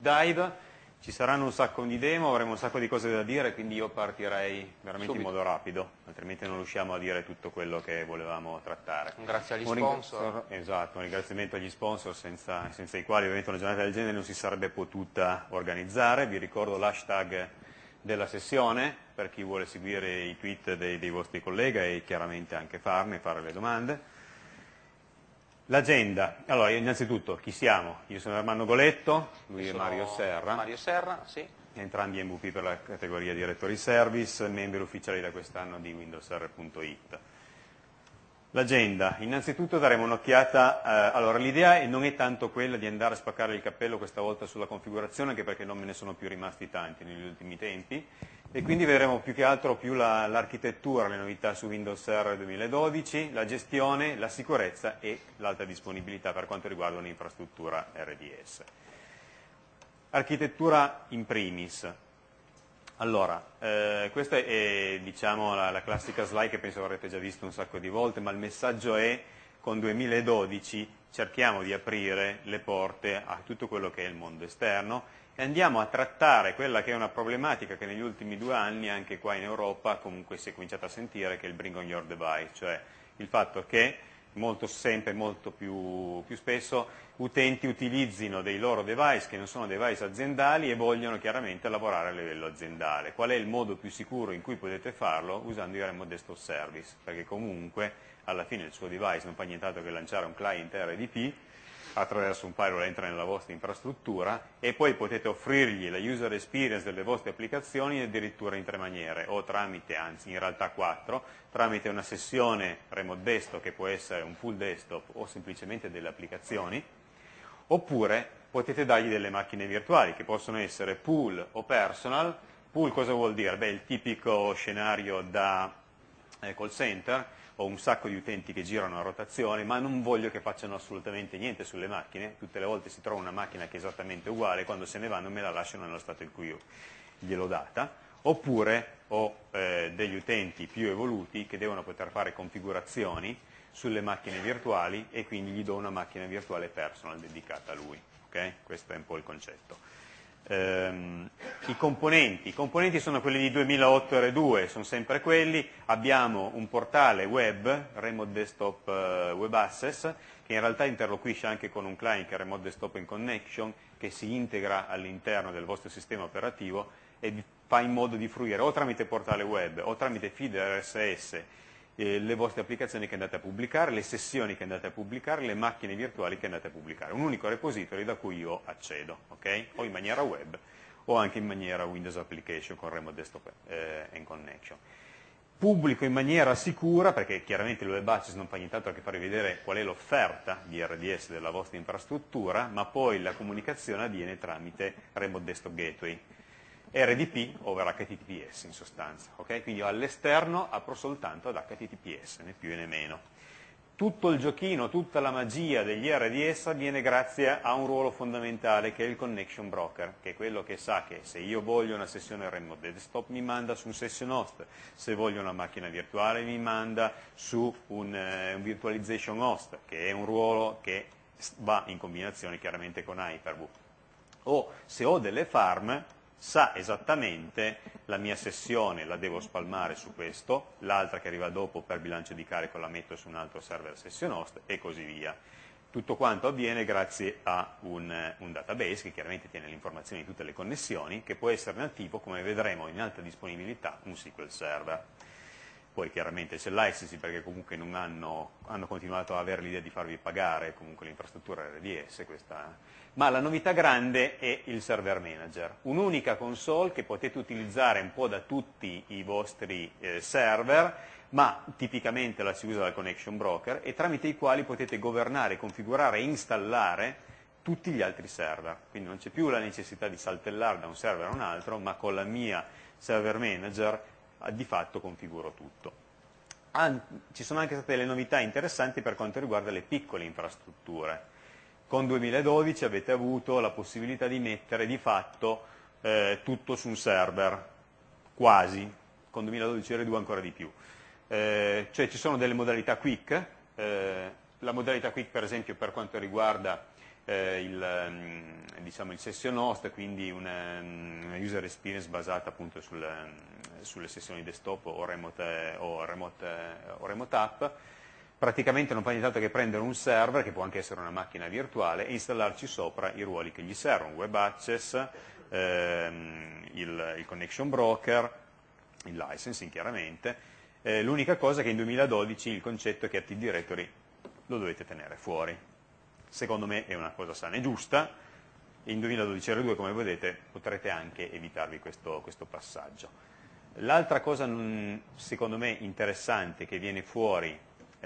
Dive. Ci saranno un sacco di demo, avremo un sacco di cose da dire, quindi io partirei veramente in modo rapido, altrimenti non riusciamo a dire tutto quello che volevamo trattare. Grazie agli sponsor. Esatto, un ringraziamento agli sponsor senza i quali ovviamente una giornata del genere non si sarebbe potuta organizzare. Vi ricordo l'hashtag della sessione per chi vuole seguire i tweet dei vostri colleghi e chiaramente anche fare le domande. L'agenda, allora innanzitutto chi siamo? Io sono Armando Goletto, lui è Mario Serra. Mario Serra, sì. Entrambi MVP per la categoria Direttori Service, membri ufficiali da quest'anno di windowsr.it. L'agenda, innanzitutto daremo un'occhiata, allora l'idea non è tanto quella di andare a spaccare il cappello questa volta sulla configurazione, anche perché non me ne sono più rimasti tanti negli ultimi tempi, e quindi vedremo più che altro l'architettura, le novità su Windows R 2012, la gestione, la sicurezza e l'alta disponibilità per quanto riguarda un'infrastruttura RDS. Architettura in primis. Allora, questa è diciamo, la classica slide che penso avrete già visto un sacco di volte, ma il messaggio è con 2012 cerchiamo di aprire le porte a tutto quello che è il mondo esterno e andiamo a trattare quella che è una problematica che negli ultimi 2 anni anche qua in Europa comunque si è cominciata a sentire, che è il bring on your device, cioè il fatto che sempre molto più spesso utenti utilizzino dei loro device che non sono device aziendali e vogliono chiaramente lavorare a livello aziendale. Qual è il modo più sicuro in cui potete farlo? Usando il Remote Desktop Service, perché comunque alla fine il suo device non fa nient'altro che lanciare un client RDP, attraverso un firewall entra nella vostra infrastruttura e poi potete offrirgli la user experience delle vostre applicazioni addirittura in 3 maniere, o tramite, anzi in realtà 4, tramite una sessione remote desktop che può essere un full desktop o semplicemente delle applicazioni, oppure potete dargli delle macchine virtuali che possono essere pool o personal. Pool cosa vuol dire? Beh, il tipico scenario da call center, ho un sacco di utenti che girano a rotazione, ma non voglio che facciano assolutamente niente sulle macchine, tutte le volte si trova una macchina che è esattamente uguale, quando se ne vanno me la lasciano nello stato in cui io gliel'ho data, oppure ho degli utenti più evoluti che devono poter fare configurazioni sulle macchine virtuali e quindi gli do una macchina virtuale personal dedicata a lui. Okay? Questo è un po' il concetto. I componenti sono quelli di 2008 R2, sono sempre quelli. Abbiamo un portale web, Remote Desktop Web Access, che in realtà interloquisce anche con un client che è Remote Desktop in Connection, che si integra all'interno del vostro sistema operativo e vi fa in modo di fruire o tramite portale web o tramite feed RSS le vostre applicazioni che andate a pubblicare, le sessioni che andate a pubblicare, le macchine virtuali che andate a pubblicare. Un unico repository da cui io accedo, okay? O in maniera web o anche in maniera Windows Application con Remote Desktop and Connection. Pubblico in maniera sicura, perché chiaramente il Web Access non fa nient'altro che farvi vedere qual è l'offerta di RDS della vostra infrastruttura, ma poi la comunicazione avviene tramite Remote Desktop Gateway. RDP over HTTPS in sostanza, okay? Quindi io all'esterno apro soltanto ad HTTPS, né più né meno. Tutto il giochino, tutta la magia degli RDS avviene grazie a un ruolo fondamentale che è il connection broker, che è quello che sa che se io voglio una sessione remote desktop mi manda su un session host, se voglio una macchina virtuale mi manda su un virtualization host, che è un ruolo che va in combinazione chiaramente con Hyper-V. O se ho delle farm, sa esattamente la mia sessione la devo spalmare su questo, l'altra che arriva dopo per bilancio di carico la metto su un altro server session host e così via. Tutto quanto avviene grazie a un database che chiaramente tiene le informazioni di tutte le connessioni, che può essere nativo, come vedremo in alta disponibilità, un SQL Server. Poi chiaramente c'è l'ICC perché comunque non hanno continuato a avere l'idea di farvi pagare comunque l'infrastruttura RDS, ma la novità grande è il Server Manager, un'unica console che potete utilizzare un po' da tutti i vostri server, ma tipicamente la si usa dal Connection Broker e tramite i quali potete governare, configurare e installare tutti gli altri server. Quindi non c'è più la necessità di saltellare da un server a un altro, ma con la mia Server Manager di fatto configuro tutto. Ci sono anche state delle novità interessanti per quanto riguarda le piccole infrastrutture. Con 2012 avete avuto la possibilità di mettere di fatto tutto su un server, quasi, con 2012 R2 ancora di più. Cioè ci sono delle modalità quick, la modalità quick per esempio per quanto riguarda diciamo, il session host, quindi una user experience basata appunto sulle sessioni desktop o remote app. Praticamente non fa nient'altro che prendere un server, che può anche essere una macchina virtuale, e installarci sopra i ruoli che gli servono, web access, il connection broker, il licensing chiaramente. L'unica cosa è che in 2012 il concetto è che Active Directory lo dovete tenere fuori. Secondo me è una cosa sana e giusta. In 2012 R2, come vedete, potrete anche evitarvi questo passaggio. L'altra cosa secondo me interessante che viene fuori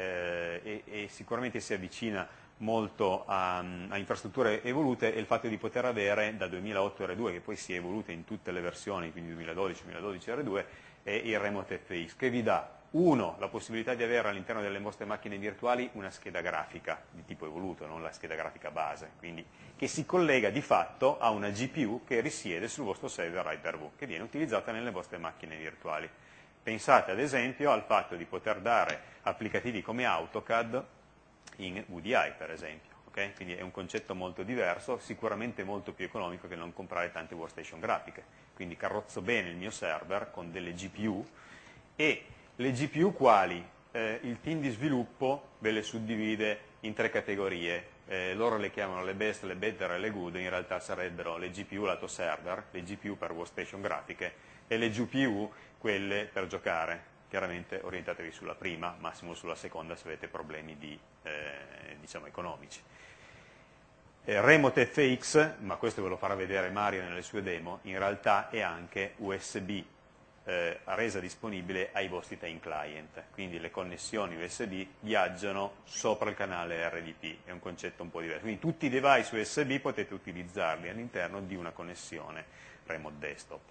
e sicuramente si avvicina molto a infrastrutture evolute è il fatto di poter avere da 2008 R2, che poi si è evoluta in tutte le versioni, quindi 2012 R2, è il Remote FX, che vi dà la possibilità di avere all'interno delle vostre macchine virtuali una scheda grafica di tipo evoluto, non la scheda grafica base, quindi che si collega di fatto a una GPU che risiede sul vostro server Hyper-V, che viene utilizzata nelle vostre macchine virtuali. Pensate ad esempio al fatto di poter dare applicativi come AutoCAD in VDI, per esempio. Okay? Quindi è un concetto molto diverso, sicuramente molto più economico che non comprare tante workstation grafiche. Quindi carrozzo bene il mio server con delle GPU, e le GPU quali? Il team di sviluppo ve le suddivide in 3 categorie. Loro le chiamano le best, le better e le good, in realtà sarebbero le GPU lato server, le GPU per workstation grafiche e le GPU quelle per giocare. Chiaramente orientatevi sulla prima, massimo sulla seconda se avete problemi diciamo economici. Remote FX, ma questo ve lo farà vedere Mario nelle sue demo, in realtà è anche USB resa disponibile ai vostri time client, quindi le connessioni USB viaggiano sopra il canale RDP, è un concetto un po' diverso, quindi tutti i device USB potete utilizzarli all'interno di una connessione remote desktop.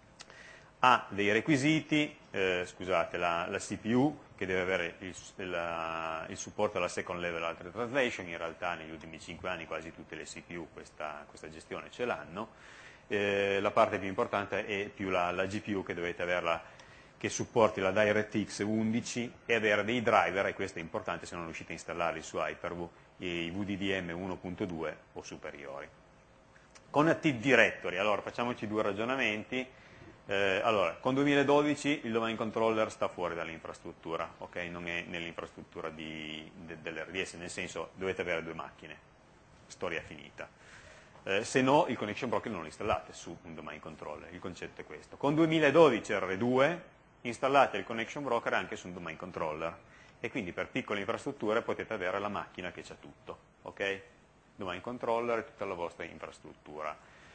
Ha dei requisiti, scusate, la CPU che deve avere il supporto alla second level alter translation, in realtà negli ultimi 5 anni quasi tutte le CPU questa gestione ce l'hanno. La parte più importante è più la GPU che dovete averla, che supporti la DirectX 11 e avere dei driver, e questo è importante se non riuscite a installarli su Hyper-V, i VDDM 1.2 o superiori. Con Active Directory, allora facciamoci 2 ragionamenti. Allora, con 2012 il domain controller sta fuori dall'infrastruttura, okay? Non è nell'infrastruttura dell'RDS, nel senso dovete avere 2 macchine, storia finita. Se no il connection broker non lo installate su un domain controller, il concetto è questo. Con 2012 R2 installate il connection broker anche su un domain controller e quindi per piccole infrastrutture potete avere la macchina che c'ha tutto, ok? Domain controller e tutta la vostra infrastruttura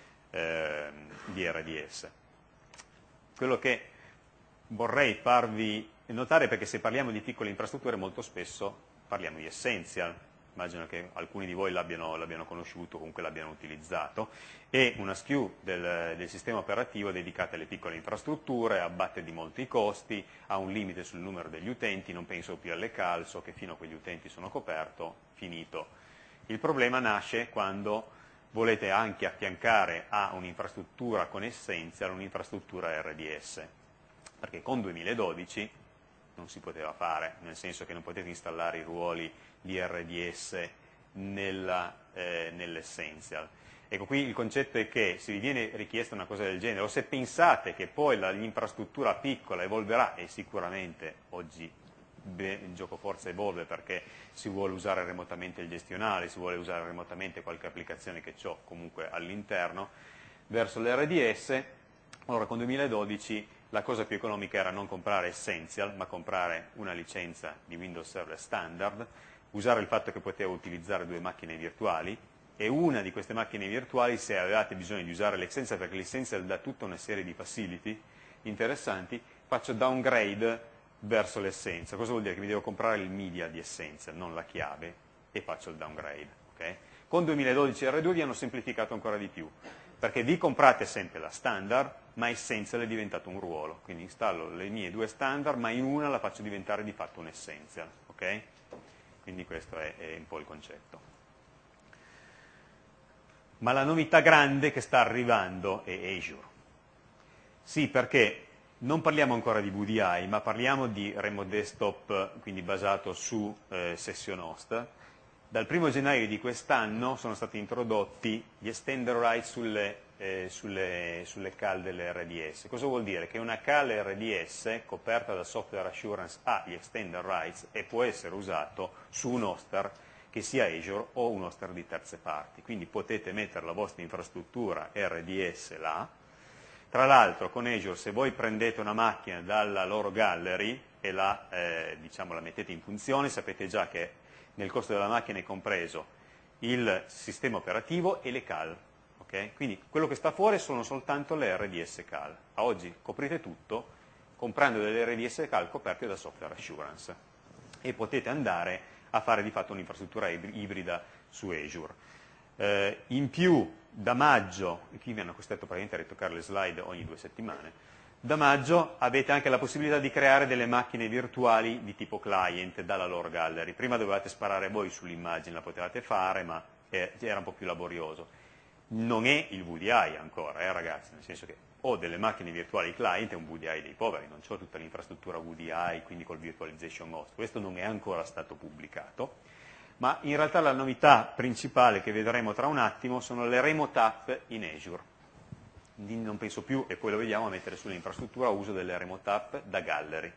di RDS. Quello che vorrei farvi notare, perché se parliamo di piccole infrastrutture molto spesso parliamo di Essential, immagino che alcuni di voi l'abbiano conosciuto, comunque l'abbiano utilizzato, è una SKU del sistema operativo dedicata alle piccole infrastrutture, abbatte di molti i costi, ha un limite sul numero degli utenti, non penso più alle CAL, so che fino a quegli utenti sono coperto, finito. Il problema nasce quando volete anche affiancare a un'infrastruttura con Essential un'infrastruttura RDS, perché con 2012 non si poteva fare, nel senso che non potete installare i ruoli di RDS nell'Essential. Ecco, qui il concetto è che se vi viene richiesta una cosa del genere, o se pensate che poi l'infrastruttura piccola evolverà, e sicuramente oggi il gioco forza evolve perché si vuole usare remotamente il gestionale, si vuole usare remotamente qualche applicazione che ho comunque all'interno, verso l'RDS, allora con 2012 la cosa più economica era non comprare Essential, ma comprare una licenza di Windows Server Standard, usare il fatto che potevo utilizzare 2 macchine virtuali, e una di queste macchine virtuali, se avevate bisogno di usare l'Essential, perché l'Essential dà tutta una serie di facility interessanti, faccio downgrade verso l'Essential. Cosa vuol dire? Che mi devo comprare il media di Essential, non la chiave, e faccio il downgrade. Okay? Con 2012 R2 vi hanno semplificato ancora di più, perché vi comprate sempre la standard, ma Essential è diventato un ruolo, quindi installo le mie 2 standard, ma in una la faccio diventare di fatto un Essential. Okay? Quindi questo è un po' il concetto. Ma la novità grande che sta arrivando è Azure. Sì, perché non parliamo ancora di VDI, ma parliamo di remote desktop, quindi basato su session host. Dal 1 gennaio di quest'anno sono stati introdotti gli extender rights sulle CAL delle RDS. Cosa vuol dire? Che una CAL RDS coperta da software assurance ha gli extender rights e può essere usato su un hoster che sia Azure o un hoster di terze parti. Quindi potete mettere la vostra infrastruttura RDS là. Tra l'altro con Azure, se voi prendete una macchina dalla loro gallery e la mettete in funzione, sapete già che nel costo della macchina è compreso il sistema operativo e le CAL. Okay? Quindi quello che sta fuori sono soltanto le RDS CAL. A oggi coprite tutto comprando delle RDS CAL coperte da software assurance e potete andare a fare di fatto un'infrastruttura ibrida su Azure. In più, da maggio, qui mi hanno costretto praticamente a ritoccare le slide ogni 2 settimane, da maggio avete anche la possibilità di creare delle macchine virtuali di tipo client dalla loro gallery. Prima dovevate sparare voi sull'immagine, la potevate fare, ma era un po' più laborioso. Non è il VDI ancora, ragazzi, nel senso che ho delle macchine virtuali client e un VDI dei poveri, non ho tutta l'infrastruttura VDI, quindi col virtualization host. Questo non è ancora stato pubblicato, ma in realtà la novità principale che vedremo tra un attimo sono le remote app in Azure. Non penso più, e poi lo vediamo, a mettere sull'infrastruttura uso delle remote app da gallery.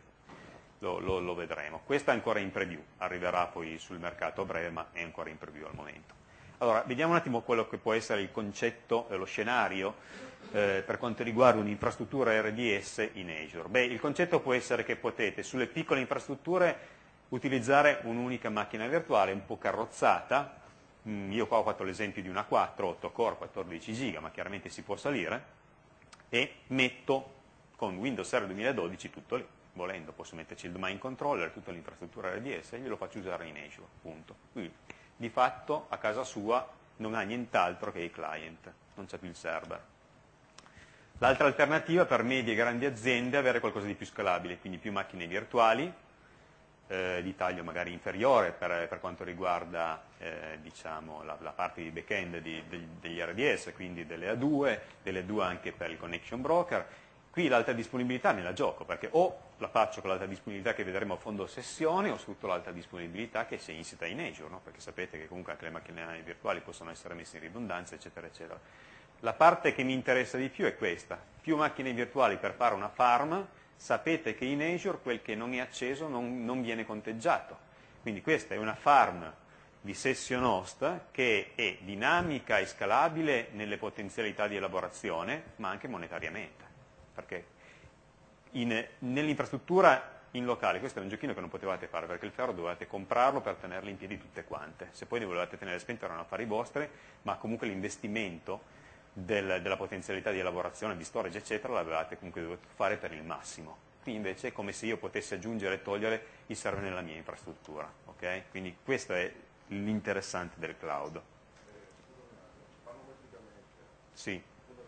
Lo vedremo. Questa è ancora in preview, arriverà poi sul mercato a breve, ma è ancora in preview al momento. Allora, vediamo un attimo quello che può essere il concetto, lo scenario per quanto riguarda un'infrastruttura RDS in Azure. Beh, il concetto può essere che potete sulle piccole infrastrutture utilizzare un'unica macchina virtuale un po' carrozzata. Io qua ho fatto l'esempio di una 4, 8 core, 14 giga, ma chiaramente si può salire, e metto con Windows Server 2012 tutto lì. Volendo posso metterci il domain controller, tutta l'infrastruttura RDS e glielo faccio usare in Azure, punto. Quindi di fatto a casa sua non ha nient'altro che i client, non c'è più il server. L'altra alternativa per medie e grandi aziende è avere qualcosa di più scalabile, quindi più macchine virtuali, di taglio magari inferiore per quanto riguarda la parte di back-end degli RDS, quindi delle A2 anche per il connection broker. Qui l'alta disponibilità me la gioco, perché o la faccio con l'alta disponibilità che vedremo a fondo sessione o sfrutto l'alta disponibilità che si insita in Azure, no? Perché sapete che comunque anche le macchine virtuali possono essere messe in ridondanza, eccetera, eccetera. La parte che mi interessa di più è questa: più macchine virtuali per fare una farm. Sapete che in Azure quel che non è acceso non viene conteggiato. Quindi questa è una farm di session host che è dinamica e scalabile nelle potenzialità di elaborazione, ma anche monetariamente. Perché nell'infrastruttura in locale, questo è un giochino che non potevate fare, perché il ferro dovevate comprarlo per tenerle in piedi tutte quante. Se poi ne volevate tenere spento erano affari vostri, ma comunque l'investimento della potenzialità di elaborazione, di storage, eccetera, l'avevate comunque dovuto fare per il massimo. Qui invece è come se io potessi aggiungere e togliere i server nella mia infrastruttura. Okay? Quindi questo è l'interessante del cloud. Sì.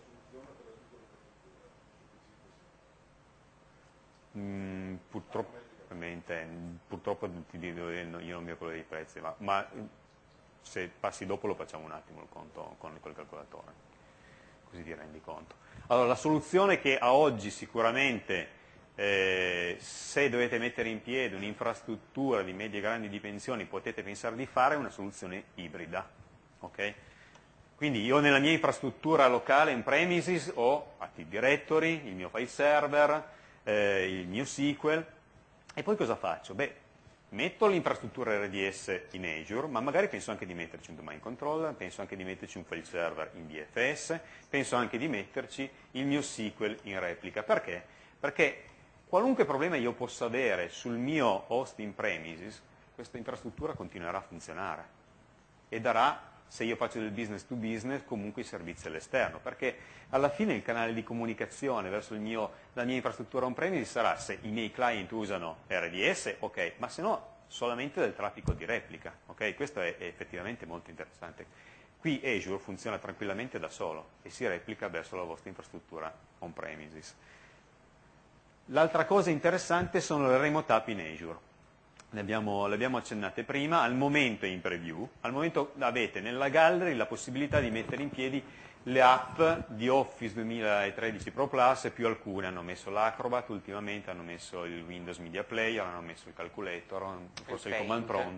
Purtroppo ti dico, io non mi occupo dei prezzi, ma se passi dopo lo facciamo un attimo il conto col calcolatore, così ti rendi conto. Allora, la soluzione che a oggi sicuramente, se dovete mettere in piedi un'infrastruttura di medie e grandi dimensioni, potete pensare di fare, è una soluzione ibrida. Okay? Quindi io nella mia infrastruttura locale in premises ho Active Directory, il mio file server, il mio SQL, e poi cosa faccio? Beh, metto l'infrastruttura RDS in Azure, ma magari penso anche di metterci un domain controller, penso anche di metterci un file server in DFS, penso anche di metterci il mio SQL in replica. Perché? Perché qualunque problema io possa avere sul mio host in premises, questa infrastruttura continuerà a funzionare e darà, se io faccio del business to business, comunque i servizi all'esterno, perché alla fine il canale di comunicazione verso la mia infrastruttura on-premise sarà se i miei client usano RDS, ok, ma se no solamente del traffico di replica, ok? Questo è effettivamente molto interessante. Qui Azure funziona tranquillamente da solo e si replica verso la vostra infrastruttura on-premises. L'altra cosa interessante sono le remote app in Azure. Le abbiamo accennate prima, al momento è in preview, al momento avete nella gallery la possibilità di mettere in piedi le app di Office 2013 Pro Plus, più alcune hanno messo l'Acrobat, ultimamente hanno messo il Windows Media Player, hanno messo il Calculator, forse il Command Prompt,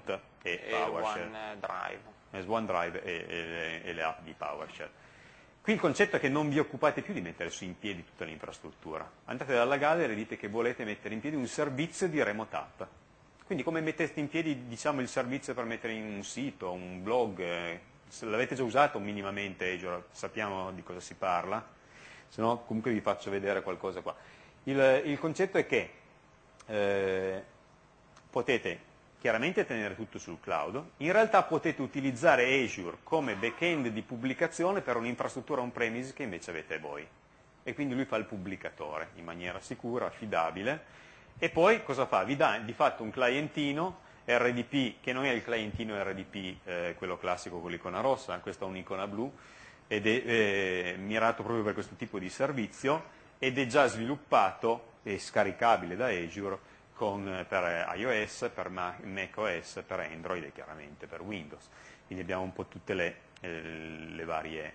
e PowerShell. OneDrive. e le app di PowerShell. Qui il concetto è che non vi occupate più di mettere su in piedi tutta l'infrastruttura. Andate dalla Gallery e dite che volete mettere in piedi un servizio di remote app. Quindi come mettete in piedi, diciamo, il servizio per mettere in un sito, un blog, se l'avete già usato minimamente Azure, sappiamo di cosa si parla, se no comunque vi faccio vedere qualcosa qua. Il concetto è che potete chiaramente tenere tutto sul cloud, in realtà potete utilizzare Azure come back-end di pubblicazione per un'infrastruttura on-premise che invece avete voi. E quindi lui fa il pubblicatore in maniera sicura, affidabile, e poi cosa fa? Vi dà di fatto un clientino RDP, che non è il clientino RDP, quello classico con l'icona rossa, questa è un'icona blu, ed è mirato proprio per questo tipo di servizio, ed è già sviluppato e scaricabile da Azure per iOS, per macOS, per Android e chiaramente per Windows. Quindi abbiamo un po' tutte le varie,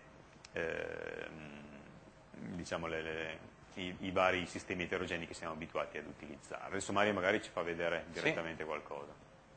diciamo i vari sistemi eterogenei che siamo abituati ad utilizzare. Adesso Mario magari ci fa vedere direttamente qualcosa.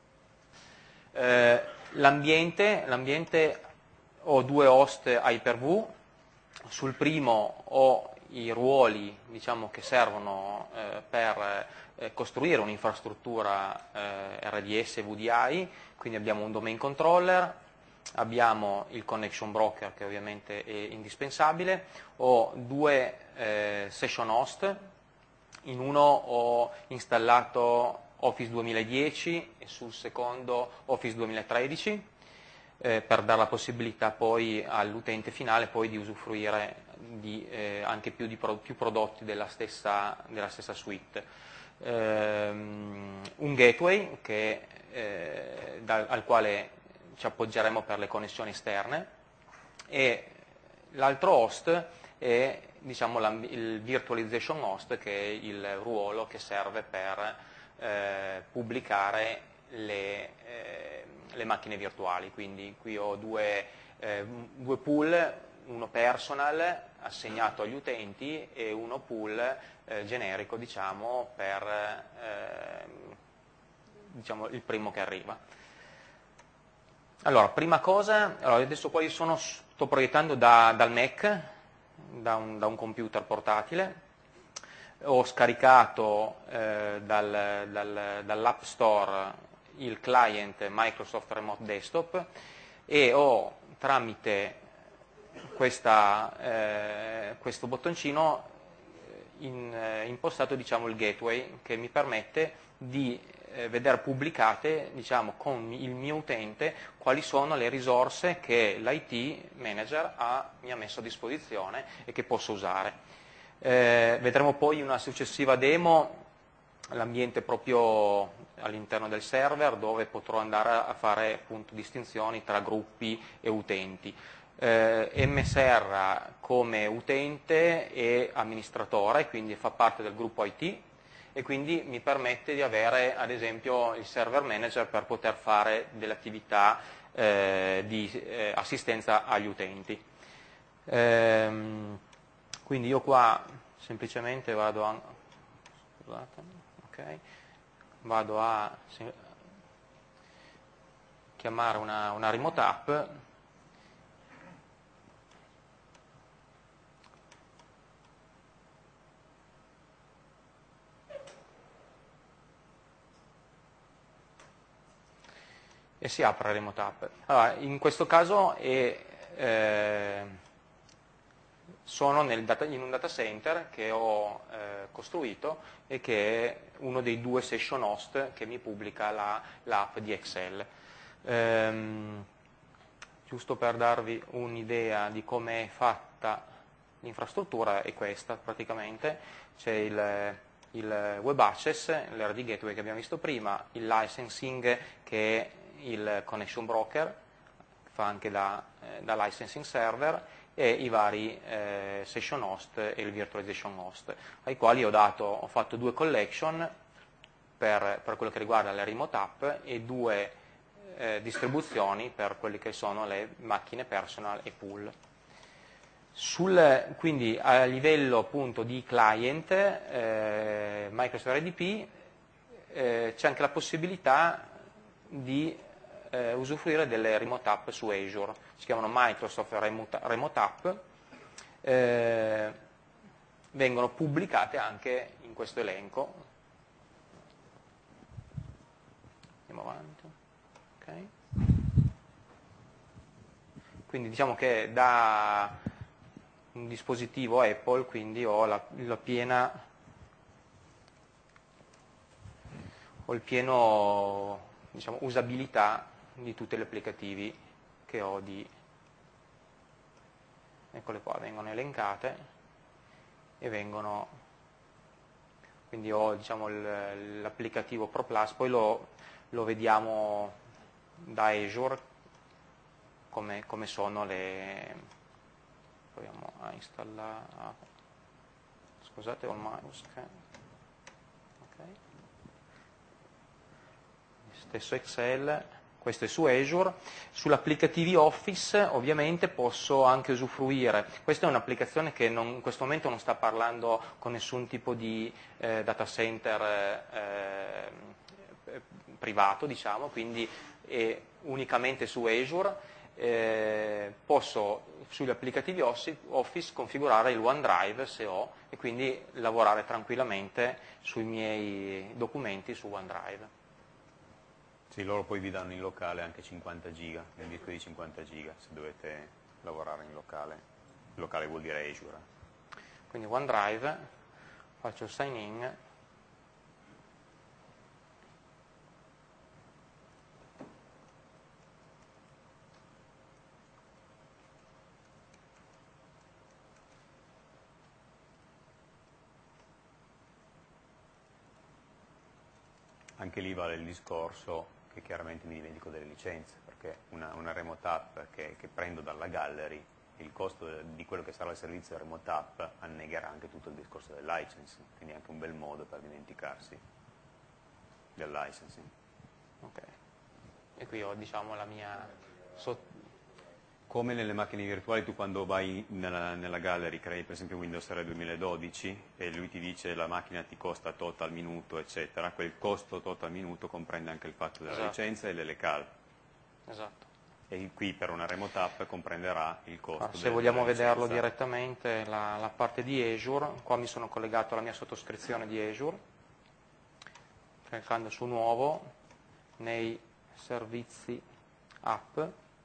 L'ambiente ho due host Hyper-V, sul primo ho i ruoli, diciamo, che servono per costruire un'infrastruttura RDS VDI, quindi abbiamo un domain controller, abbiamo il connection broker che ovviamente è indispensabile, ho due session host, in uno ho installato Office 2010 e sul secondo Office 2013, per dare la possibilità poi all'utente finale poi di usufruire anche più prodotti della stessa suite. Un gateway al quale ci appoggeremo per le connessioni esterne, e l'altro host è, diciamo, il virtualization host, che è il ruolo che serve per pubblicare le macchine virtuali. Quindi qui ho due pool, uno personal assegnato agli utenti e uno pool generico, diciamo, per diciamo, il primo che arriva. Allora, prima cosa, adesso qua io sto proiettando dal Mac, da un computer portatile. Ho scaricato dall'App Store il client Microsoft Remote Desktop e ho, tramite questo bottoncino, impostato, diciamo, il gateway, che mi permette di vedere pubblicate, diciamo, con il mio utente quali sono le risorse che l'IT manager mi ha messo a disposizione e che posso usare. Vedremo poi in una successiva demo l'ambiente proprio all'interno del server, dove potrò andare a fare, appunto, distinzioni tra gruppi e utenti. MSR come utente e amministratore, quindi fa parte del gruppo IT, e quindi mi permette di avere, ad esempio, il server manager per poter fare delle attività di assistenza agli utenti. Quindi io qua semplicemente vado a chiamare una remote app, e si apre la remote app. Allora, in questo caso sono in un data center che ho costruito e che è uno dei due session host che mi pubblica l'app di Excel. Giusto per darvi un'idea di come è fatta l'infrastruttura, è questa praticamente. C'è il web access, l'RD gateway che abbiamo visto prima, il licensing che è il connection broker, fa anche da licensing server, e i vari session host e il virtualization host, ai quali ho fatto due collection per quello che riguarda le remote app e due distribuzioni per quelle che sono le macchine personal e pool. Quindi a livello, appunto, di client Microsoft RDP c'è anche la possibilità di usufruire delle Remote App su Azure, si chiamano Microsoft Remote App, vengono pubblicate anche in questo elenco. Andiamo avanti. Okay. Quindi diciamo che da un dispositivo Apple quindi ho il pieno diciamo, usabilità di tutti gli applicativi che ho eccole qua, vengono elencate e vengono, quindi ho diciamo, l'applicativo Pro Plus, poi lo vediamo da Azure come sono proviamo a installare, scusate ho il mouse, okay. Stesso Excel, questo è su Azure. Sull'applicativi Office ovviamente posso anche usufruire, questa è un'applicazione che in questo momento non sta parlando con nessun tipo di data center privato, diciamo, quindi è unicamente su Azure. Posso sugli applicativi Office configurare il OneDrive se ho e quindi lavorare tranquillamente sui miei documenti su OneDrive. Sì, loro poi vi danno in locale anche 50 giga, un disco di 50 giga se dovete lavorare in locale. Il locale vuol dire Azure. Quindi OneDrive, faccio il sign in. Anche lì vale il discorso che chiaramente mi dimentico delle licenze, perché una remote app che prendo dalla gallery, il costo di quello che sarà il servizio remote app annegherà anche tutto il discorso del licensing, quindi è anche un bel modo per dimenticarsi del licensing. Ok. E qui ho diciamo la mia Come nelle macchine virtuali tu quando vai nella gallery crei per esempio Windows Server 2012 e lui ti dice la macchina ti costa tot al minuto eccetera, quel costo tot al minuto comprende anche il fatto della licenza e delle cal. Esatto. E qui per una remote app comprenderà il costo se vogliamo della vederlo licenza. direttamente la parte di Azure, qua mi sono collegato alla mia sottoscrizione di Azure, cliccando su nuovo nei servizi app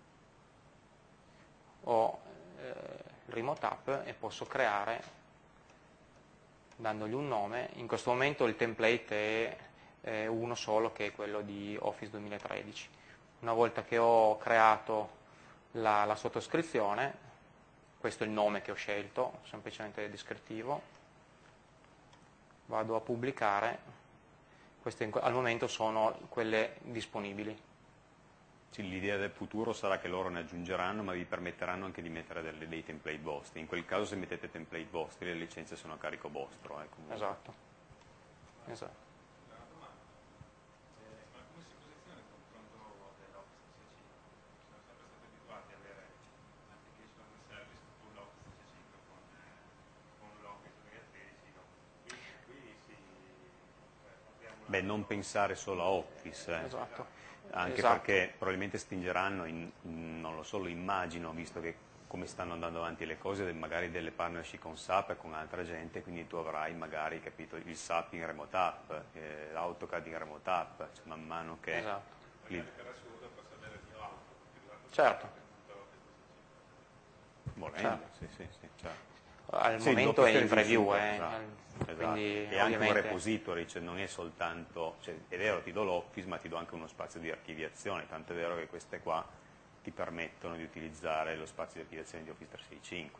ho il remote app e posso creare dandogli un nome. In questo momento il template è uno solo, che è quello di Office 2013. Una volta che ho creato la sottoscrizione, questo è il nome che ho scelto, semplicemente descrittivo, vado a pubblicare, queste al momento sono quelle disponibili. L'idea del futuro sarà che loro ne aggiungeranno, ma vi permetteranno anche di mettere dei template vostri. In quel caso se mettete template vostri le licenze sono a carico vostro. Esatto. Ma come si posiziona il confronto dell'Office 365? Siamo sempre stati abituati ad avere application as a service con l'Office 365 con l'Office 2013, qui Beh, non pensare solo a Office. Esatto. Anche perché probabilmente spingeranno, non lo so, lo immagino, visto che come stanno andando avanti le cose, magari delle partnership con SAP e con altra gente, quindi tu avrai magari, capito, il SAP in remote app, l'AutoCAD in remote app, cioè man mano che... Esatto. per assurdo posso avere il mio auto configurato Certo. Volendo, sì, certo. Al momento è in preview, esatto. Quindi è anche un ovviamente repository, cioè non è soltanto, cioè, è vero ti do l'Office ma ti do anche uno spazio di archiviazione, tanto è vero che queste qua ti permettono di utilizzare lo spazio di archiviazione di Office 365.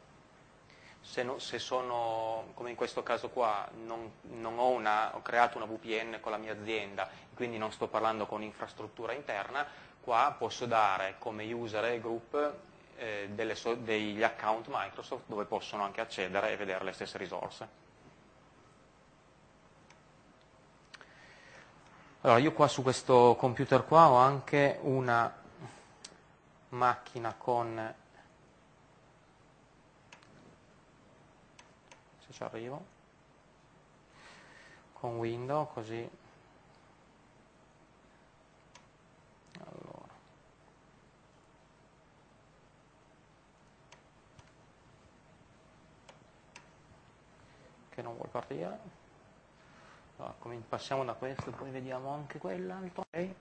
Se sono, come in questo caso qua, ho creato una VPN con la mia azienda, quindi non sto parlando con infrastruttura interna, qua posso dare come user e group degli account Microsoft dove possono anche accedere e vedere le stesse risorse. Allora, io qua su questo computer qua ho anche una macchina con, se ci arrivo, con Windows, così. Allora. non vuole partire. Allora, passiamo da questo, poi vediamo anche quell'altro. Okay.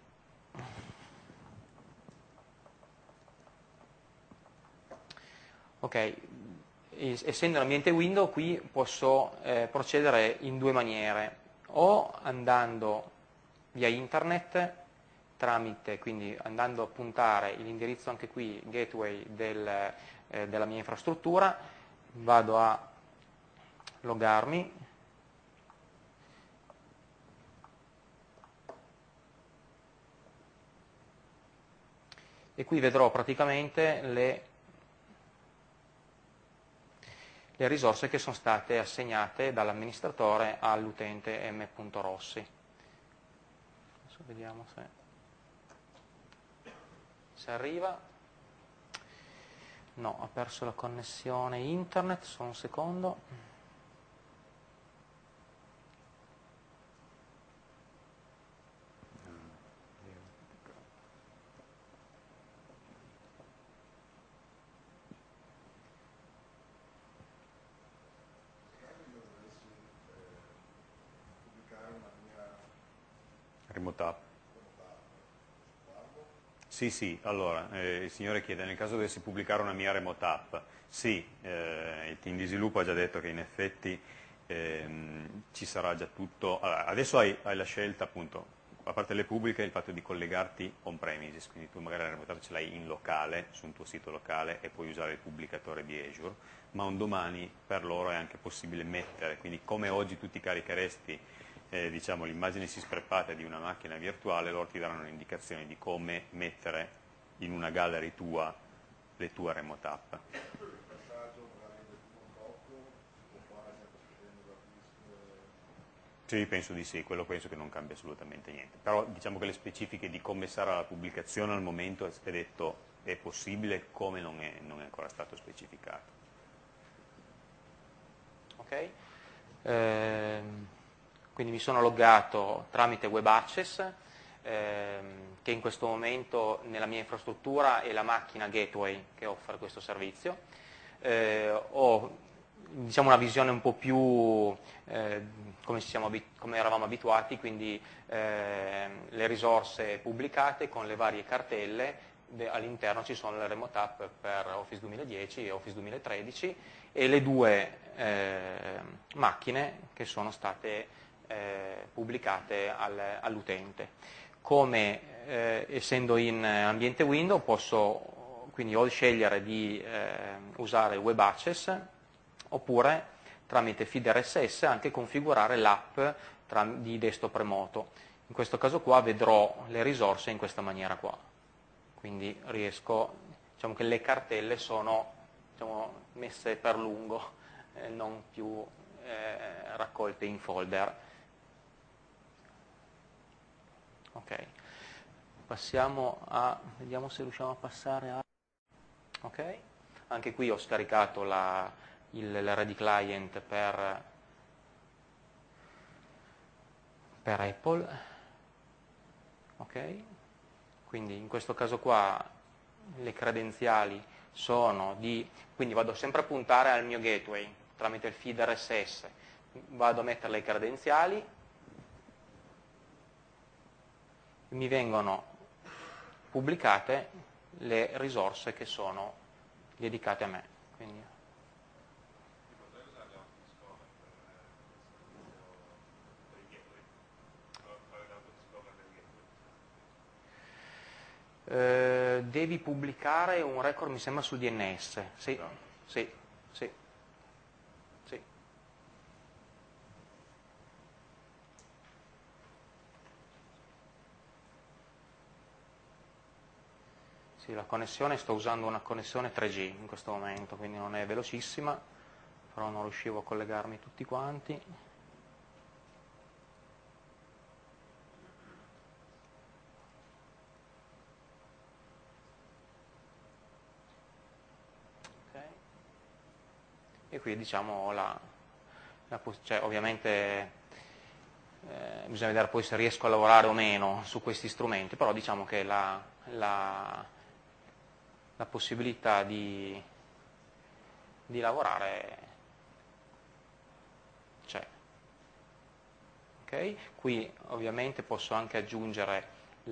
Ok, essendo l'ambiente Windows qui posso procedere in due maniere, o andando via internet tramite, quindi andando a puntare l'indirizzo anche qui gateway della mia infrastruttura, vado a loggarmi, e qui vedrò praticamente le risorse che sono state assegnate dall'amministratore all'utente m.rossi. Adesso vediamo se arriva. No, ha perso la connessione internet, solo un secondo. Remote app. Sì, allora, il signore chiede, nel caso dovessi pubblicare una mia remote app, sì, il team di sviluppo ha già detto che in effetti ci sarà già tutto. Allora, adesso hai la scelta, appunto, a parte le pubbliche, il fatto di collegarti on-premises, quindi tu magari la remote app ce l'hai in locale, su un tuo sito locale, e puoi usare il pubblicatore di Azure, ma un domani per loro è anche possibile mettere, quindi come oggi tu ti caricheresti diciamo, l'immagine spreppata di una macchina virtuale, loro ti daranno indicazioni di come mettere in una gallery tua le tue remote app. Sì, penso di sì, quello penso che non cambia assolutamente niente, però diciamo che le specifiche di come sarà la pubblicazione al momento è detto è possibile, come non è ancora stato specificato. Ok. Quindi mi sono loggato tramite Web Access, che in questo momento nella mia infrastruttura è la macchina gateway che offre questo servizio. Ho diciamo, una visione un po' più come eravamo abituati, quindi le risorse pubblicate con le varie cartelle, all'interno ci sono le remote app per Office 2010 e Office 2013 e le due macchine che sono state pubblicate all'utente. Come essendo in ambiente Windows posso quindi o scegliere di usare Web Access oppure tramite feed RSS anche configurare l'app di desktop remoto. In questo caso qua vedrò le risorse in questa maniera qua. Quindi riesco, diciamo che le cartelle sono diciamo, messe per lungo, non più raccolte in folder. Ok, vediamo se riusciamo a passare a... Ok, anche qui ho scaricato il Ready Client per Apple. Ok, quindi in questo caso qua le credenziali sono quindi vado sempre a puntare al mio gateway tramite il feed RSS, vado a mettere le credenziali, mi vengono pubblicate le risorse che sono dedicate a me. Quindi, devi pubblicare un record, mi sembra, sul DNS. Sì, No. sì. Sì, la connessione, sto usando una connessione 3G in questo momento, quindi non è velocissima, però non riuscivo a collegarmi tutti quanti. Okay. E qui diciamo ho cioè, ovviamente bisogna vedere poi se riesco a lavorare o meno su questi strumenti, però diciamo che la possibilità di lavorare c'è. Okay? Qui ovviamente posso anche aggiungere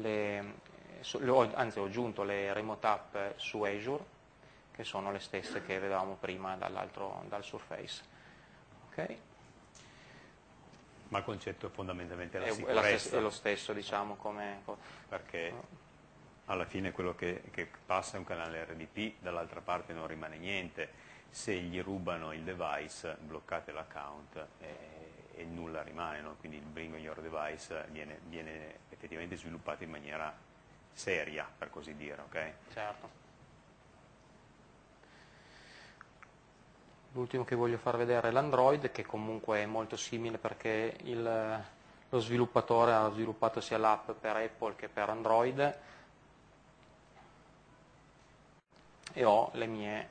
anzi ho aggiunto le remote app su Azure, che sono le stesse che vedevamo prima dal Surface. Okay? Ma il concetto è fondamentalmente la È sicurezza. è lo stesso, diciamo, Perché alla fine quello che passa è un canale RDP, dall'altra parte non rimane niente. Se gli rubano il device, bloccate l'account e nulla rimane, no? Quindi il Bring on Your Device viene effettivamente sviluppato in maniera seria, per così dire, ok? Certo. L'ultimo che voglio far vedere è l'Android, che comunque è molto simile perché lo sviluppatore ha sviluppato sia l'app per Apple che per Android, e ho le mie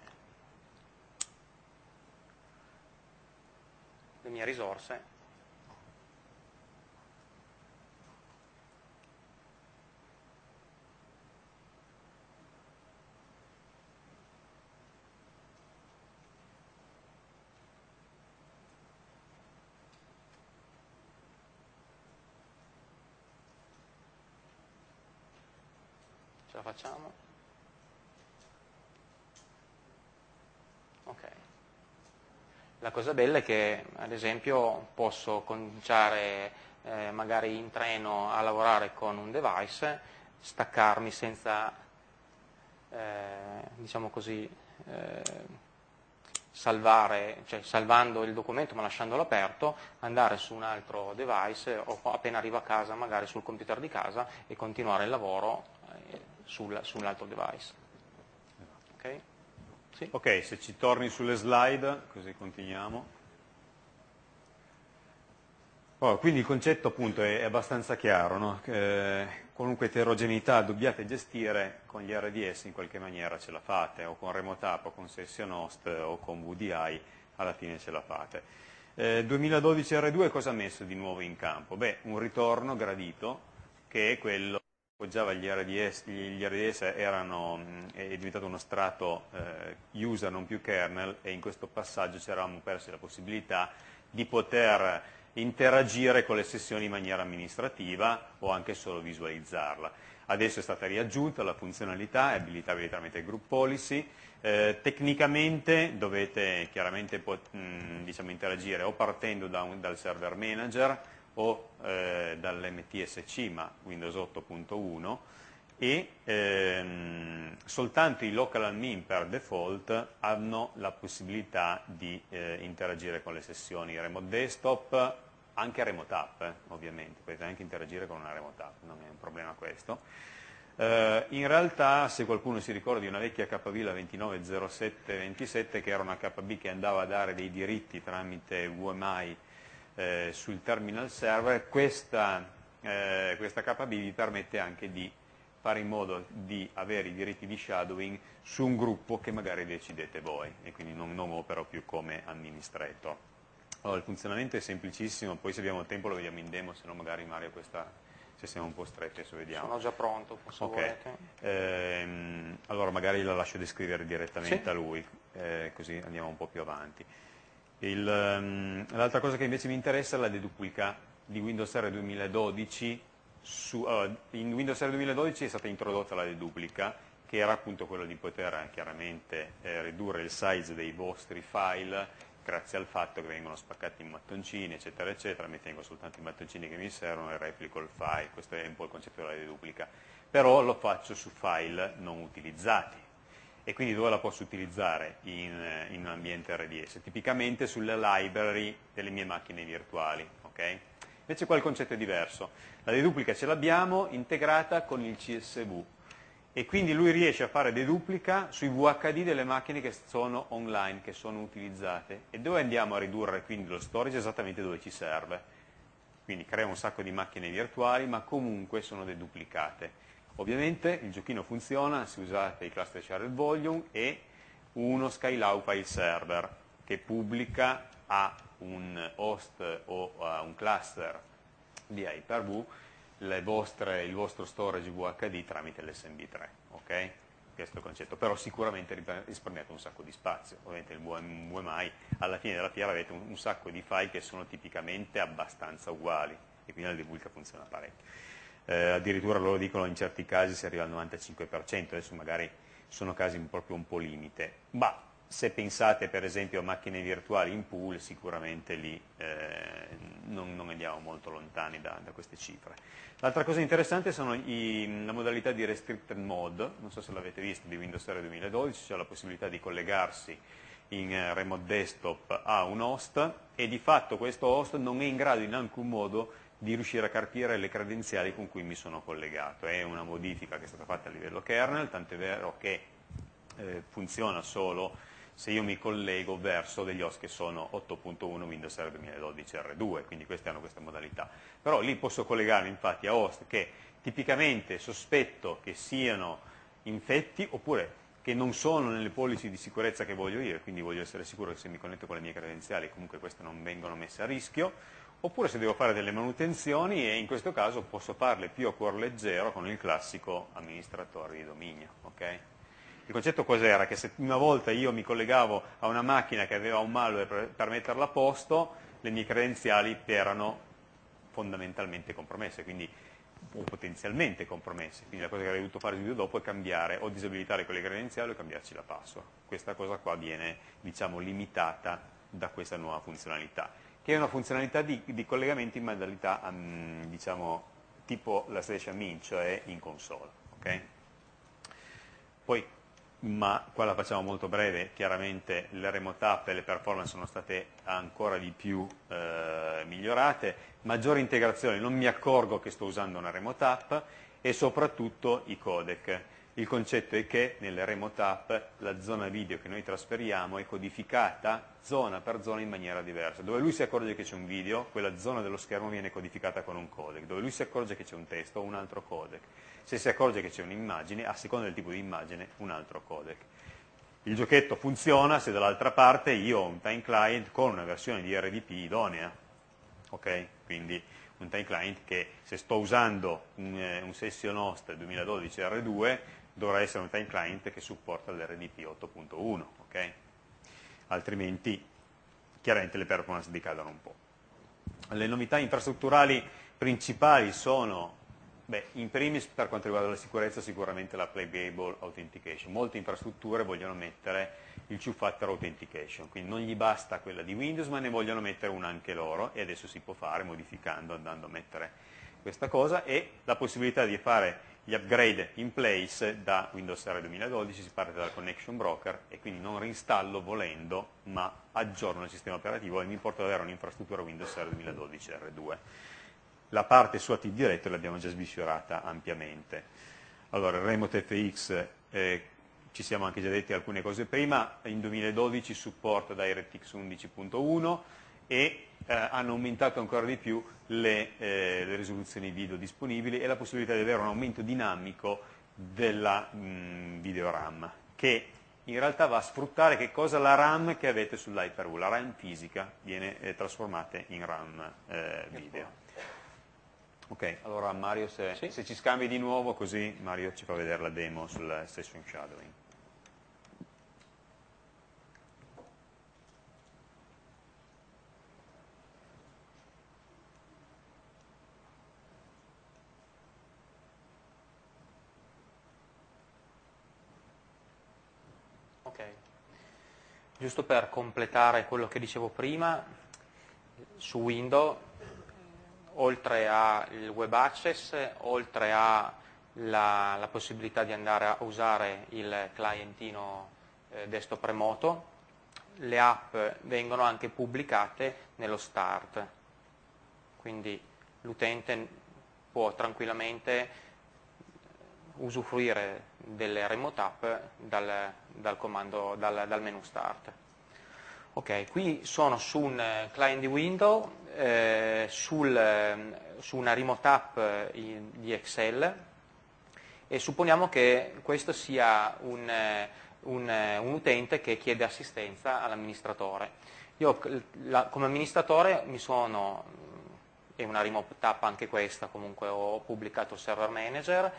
risorse. Ce la facciamo? Ok. La cosa bella è che, ad esempio, posso cominciare magari in treno a lavorare con un device, staccarmi senza, diciamo così, salvare, cioè salvando il documento ma lasciandolo aperto, andare su un altro device o appena arrivo a casa magari sul computer di casa e continuare il lavoro sull'altro device. Ok? Sì. Ok, se ci torni sulle slide, così continuiamo. Quindi il concetto appunto è abbastanza chiaro, no? Qualunque eterogeneità dobbiate gestire con gli RDS in qualche maniera ce la fate, o con Remote App, o con Session Host, o con VDI, alla fine ce la fate. 2012 R2 cosa ha messo di nuovo in campo? Beh, un ritorno gradito, che è quello che appoggiava gli RDS, gli RDS è diventato uno strato user, non più kernel, e in questo passaggio ci eravamo persi la possibilità di poter interagire con le sessioni in maniera amministrativa o anche solo visualizzarla. Adesso è stata riaggiunta la funzionalità, è abilitabile tramite Group Policy. Tecnicamente dovete chiaramente diciamo, interagire o partendo dal server manager o dall'MTSC, ma Windows 8.1, e soltanto i local admin per default hanno la possibilità di interagire con le sessioni remote desktop, anche remote app, ovviamente, potete anche interagire con una remote app, non è un problema questo. In realtà, se qualcuno si ricorda di una vecchia KB, la 290727, che era una KB che andava a dare dei diritti tramite UMI sul terminal server, questa KB vi permette anche di fare in modo di avere i diritti di shadowing su un gruppo che magari decidete voi, e quindi non opero più come amministrator. Allora, il funzionamento è semplicissimo, poi se abbiamo tempo lo vediamo in demo, se no magari Mario se siamo un po' stretti adesso vediamo. Sono già pronto, se volete. Allora magari la lascio descrivere direttamente Sì. a lui, così andiamo un po' più avanti. L'altra cosa che invece mi interessa è la deduplica di Windows R 2012. In Windows R 2012 è stata introdotta la deduplica, che era appunto quello di poter chiaramente ridurre il size dei vostri file grazie al fatto che vengono spaccati in mattoncini, eccetera, eccetera. Mi tengo soltanto i mattoncini che mi servono e replico il file. Questo è un po' il concetto della deduplica. Però lo faccio su file non utilizzati. E quindi dove la posso utilizzare in un ambiente RDS? Tipicamente sulle library delle mie macchine virtuali. Okay? Invece qua il concetto è diverso. La deduplica ce l'abbiamo integrata con il CSV. E quindi lui riesce a fare deduplica sui VHD delle macchine che sono online, che sono utilizzate. E dove andiamo a ridurre quindi lo storage? Esattamente dove ci serve. Quindi crea un sacco di macchine virtuali, ma comunque sono deduplicate. Ovviamente il giochino funziona se usate i cluster shared volume e uno Skylaw file server che pubblica a un host o a un cluster di Hyper-V il vostro storage VHD tramite l'SMB3, ok? Questo è il concetto, però sicuramente risparmiate un sacco di spazio. Ovviamente il VMI alla fine della fiera avete un sacco di file che sono tipicamente abbastanza uguali, e quindi la divulga funziona parecchio. Addirittura loro dicono in certi casi si arriva al 95%, adesso magari sono casi proprio un po' limite, ma se pensate per esempio a macchine virtuali in pool, sicuramente lì non andiamo molto lontani da queste cifre. L'altra cosa interessante sono la modalità di restricted mode, non so se l'avete visto, di Windows Server 2012, c'è la possibilità di collegarsi in remote desktop a un host e di fatto questo host non è in grado in alcun modo di riuscire a capire le credenziali con cui mi sono collegato. È una modifica che è stata fatta a livello kernel, tant'è vero che funziona solo se io mi collego verso degli host che sono 8.1 Windows Server 2012 R2, quindi queste hanno questa modalità. Però lì posso collegarmi infatti a host che tipicamente sospetto che siano infetti oppure che non sono nelle policy di sicurezza che voglio io, quindi voglio essere sicuro che se mi connetto con le mie credenziali comunque queste non vengono messe a rischio, oppure se devo fare delle manutenzioni e in questo caso posso farle più a cuor leggero con il classico amministratore di dominio. Okay? Il concetto cos'era? Che se una volta io mi collegavo a una macchina che aveva un malware per metterla a posto, le mie credenziali erano fondamentalmente compromesse, quindi o potenzialmente compromesse. Quindi la cosa che avrei dovuto fare subito dopo è cambiare o disabilitare quelle credenziali o cambiarci la password. Questa cosa qua viene, diciamo, limitata da questa nuova funzionalità, che è una funzionalità di collegamento in modalità, diciamo, tipo la /min, cioè in console. Okay? Poi, ma qua la facciamo molto breve, chiaramente le remote app e le performance sono state ancora di più migliorate, maggiore integrazione, non mi accorgo che sto usando una remote app e soprattutto i codec. Il concetto è che nelle remote app la zona video che noi trasferiamo è codificata zona per zona in maniera diversa. Dove lui si accorge che c'è un video, quella zona dello schermo viene codificata con un codec. Dove lui si accorge che c'è un testo, un altro codec. Se si accorge che c'è un'immagine, a seconda del tipo di immagine, un altro codec. Il giochetto funziona se dall'altra parte io ho un time client con una versione di RDP idonea. Ok? Quindi un time client che se sto usando un session host 2012 R2 dovrà essere un time client che supporta l'RDP 8.1, ok? Altrimenti chiaramente le performance decadono un po'. Le novità infrastrutturali principali sono, in primis per quanto riguarda la sicurezza sicuramente la Playable Authentication. Molte infrastrutture vogliono mettere il two-factor authentication, quindi non gli basta quella di Windows ma ne vogliono mettere una anche loro e adesso si può fare modificando, andando a mettere questa cosa e la possibilità di fare gli upgrade in place da Windows Server 2012, si parte dal connection broker e quindi non reinstallo volendo ma aggiorno il sistema operativo e mi porto ad avere un'infrastruttura Windows Server 2012 R2. La parte su Active Directory l'abbiamo già sviscerata ampiamente. Allora, il Remote FX, ci siamo anche già detti alcune cose prima, in 2012 supporta DirectX 11.1 e hanno aumentato ancora di più le risoluzioni video disponibili e la possibilità di avere un aumento dinamico della video RAM, che in realtà va a sfruttare che cosa? La RAM che avete sull'Hyper-V, la RAM fisica viene trasformata in RAM video. Ok, allora Mario se ci scambi di nuovo così Mario ci fa vedere la demo sul session shadowing. Ok, giusto per completare quello che dicevo prima, su Windows oltre al web access, oltre alla possibilità di andare a usare il clientino desktop remoto, le app vengono anche pubblicate nello start, quindi l'utente può tranquillamente usufruire delle remote app dal comando, dal menu start. Ok, qui sono su un client di Windows, su una remote app di Excel e supponiamo che questo sia un utente che chiede assistenza all'amministratore. Io come amministratore è una remote app anche questa, comunque ho pubblicato il server manager,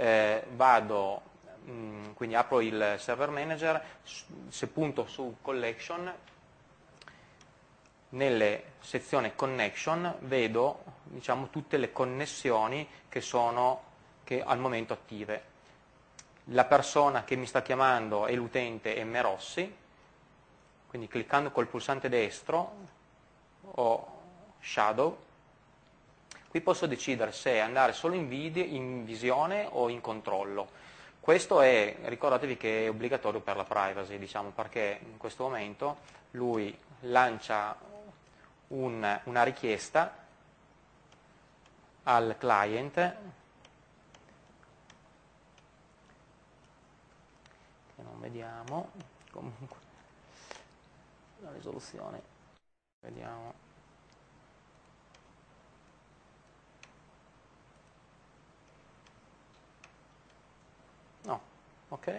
quindi apro il server manager, se punto su collection nelle sezioni connection vedo, diciamo, tutte le connessioni che sono al momento attive. La persona che mi sta chiamando è l'utente M. Rossi, quindi cliccando col pulsante destro o shadow, qui posso decidere se andare solo in visione o in controllo. Questo è, ricordatevi che è obbligatorio per la privacy, diciamo, perché in questo momento lui lancia una richiesta al client che non vediamo, comunque la risoluzione, vediamo. No, ok.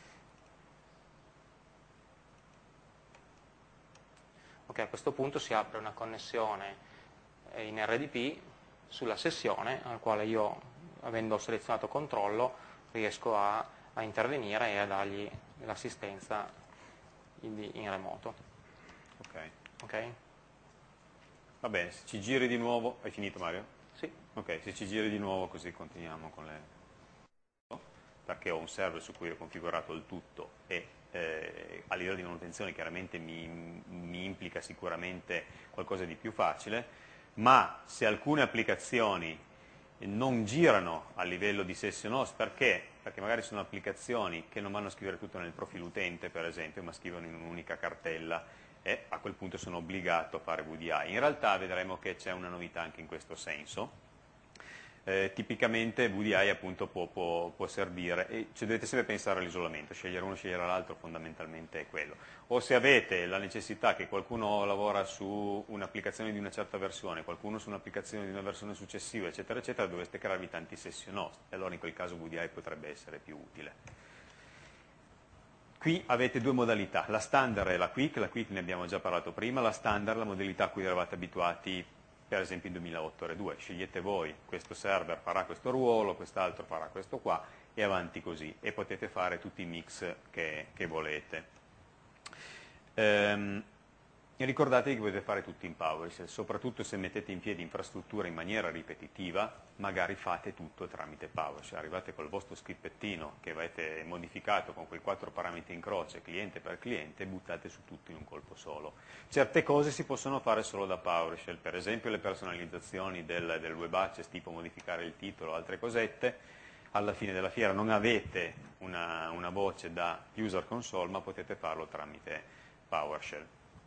Ok, a questo punto si apre una connessione in RDP sulla sessione al quale io, avendo selezionato controllo, riesco a intervenire e a dargli l'assistenza in remoto. Ok. Ok? Va bene, se ci giri di nuovo... Hai finito, Mario? Sì. Ok, se ci giri di nuovo così continuiamo con le... perché ho un server su cui ho configurato il tutto e a livello di manutenzione chiaramente mi implica sicuramente qualcosa di più facile, ma se alcune applicazioni non girano a livello di session host, perché? Perché magari sono applicazioni che non vanno a scrivere tutto nel profilo utente, per esempio, ma scrivono in un'unica cartella, e a quel punto sono obbligato a fare VDI. In realtà vedremo che c'è una novità anche in questo senso. Tipicamente VDI appunto può servire, e cioè dovete sempre pensare all'isolamento, scegliere uno, scegliere l'altro, fondamentalmente è quello. O se avete la necessità che qualcuno lavora su un'applicazione di una certa versione, qualcuno su un'applicazione di una versione successiva, eccetera, eccetera, dovreste crearvi tanti session host, e allora in quel caso VDI potrebbe essere più utile. Qui avete due modalità, la standard e la quick ne abbiamo già parlato prima, la standard, la modalità a cui eravate abituati per esempio in 2008 R2, scegliete voi, questo server farà questo ruolo, quest'altro farà questo qua, e avanti così, e potete fare tutti i mix che volete. Ricordatevi che potete fare tutto in PowerShell, soprattutto se mettete in piedi infrastrutture in maniera ripetitiva, magari fate tutto tramite PowerShell, arrivate col vostro scrippettino che avete modificato con quei 4 parametri in croce, cliente per cliente, e buttate su tutto in un colpo solo. Certe cose si possono fare solo da PowerShell, per esempio le personalizzazioni del web access, tipo modificare il titolo, altre cosette. Alla fine della fiera non avete una voce da user console, ma potete farlo tramite PowerShell.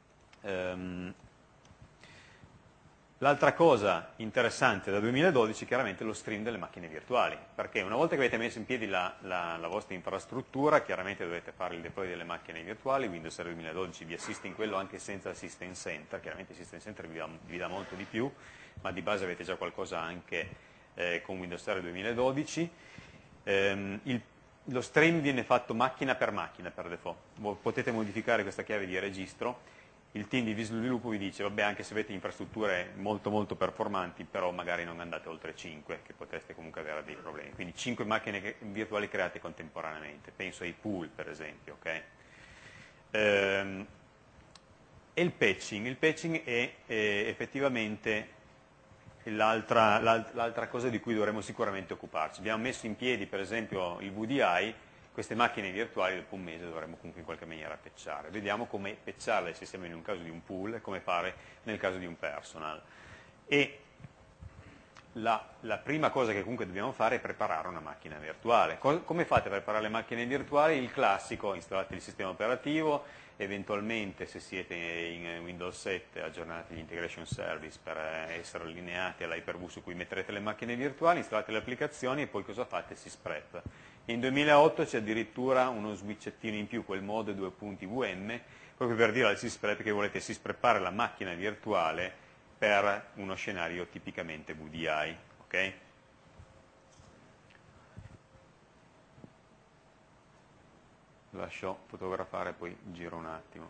L'altra cosa interessante da 2012 chiaramente è lo stream delle macchine virtuali, perché una volta che avete messo in piedi la vostra infrastruttura, chiaramente dovete fare il deploy delle macchine virtuali. Windows Server 2012 vi assiste in quello anche senza System Center, chiaramente il System Center vi dà molto di più, ma di base avete già qualcosa anche con Windows Server 2012. Lo stream viene fatto macchina per default, potete modificare questa chiave di registro. Il team di sviluppo vi dice, vabbè, anche se avete infrastrutture molto molto performanti, però magari non andate oltre 5, che potreste comunque avere dei problemi. Quindi 5 macchine virtuali create contemporaneamente, penso ai pool per esempio. Okay? E il patching è effettivamente l'altra cosa di cui dovremo sicuramente occuparci. Abbiamo messo in piedi per esempio il VDI, queste macchine virtuali dopo un mese dovremo comunque in qualche maniera patchare. Vediamo come patcharle se siamo in un caso di un pool e come fare nel caso di un personal. E la prima cosa che comunque dobbiamo fare è preparare una macchina virtuale. Come fate a preparare le macchine virtuali? Il classico, installate il sistema operativo, eventualmente se siete in Windows 7 aggiornate gli integration service per essere allineati all'Hyper-V su cui metterete le macchine virtuali, installate le applicazioni e poi cosa fate? Sysprep. In 2008 c'è addirittura uno switchettino in più, quel mode 2.VM, proprio per dire al Sysprep che volete syspreppare la macchina virtuale per uno scenario tipicamente VDI. Okay? Lascio fotografare, poi giro un attimo.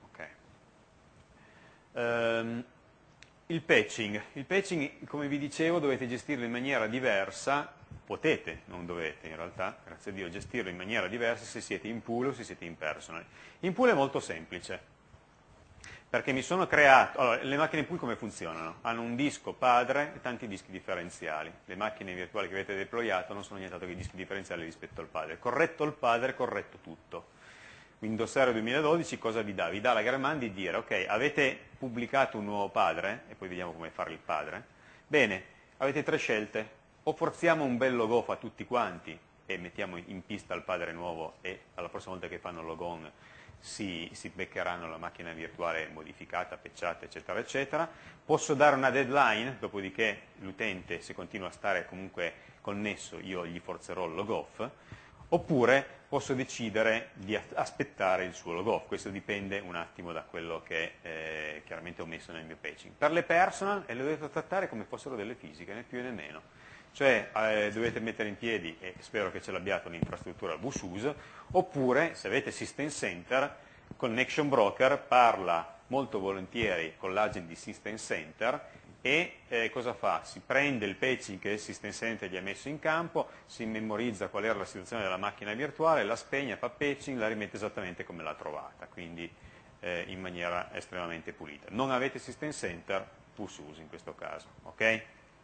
Okay. Il patching, come vi dicevo, dovete gestirlo in maniera diversa, potete, non dovete in realtà, grazie a Dio, gestirlo in maniera diversa se siete in pool o se siete in personal. In pool è molto semplice. Perché mi sono creato... Allora, le macchine pool come funzionano? Hanno un disco padre e tanti dischi differenziali. Le macchine virtuali che avete deployato non sono nient'altro che dischi differenziali rispetto al padre. Corretto il padre, corretto tutto. Windows Server 2012 cosa vi dà? Vi dà la gran mano di dire, ok, avete pubblicato un nuovo padre, e poi vediamo come fare il padre. Bene, avete 3 scelte. O forziamo un bel logof a tutti quanti e mettiamo in pista il padre nuovo e alla prossima volta che fanno logon si beccheranno la macchina virtuale modificata, patchata, eccetera, eccetera. Posso dare una deadline, dopodiché l'utente, se continua a stare comunque connesso, io gli forzerò il logoff, oppure posso decidere di aspettare il suo logoff. Questo dipende un attimo da quello che chiaramente ho messo nel mio patching. Per le personal le dovete trattare come fossero delle fisiche, né più né meno. Cioè dovete mettere in piedi, e spero che ce l'abbiate, un'infrastruttura VSUS, oppure se avete System Center, Connection Broker parla molto volentieri con l'agent di System Center e cosa fa? Si prende il patching che il System Center gli ha messo in campo, si memorizza qual era la situazione della macchina virtuale, la spegne, fa patching, la rimette esattamente come l'ha trovata, quindi in maniera estremamente pulita. Non avete System Center, VSUS in questo caso, ok?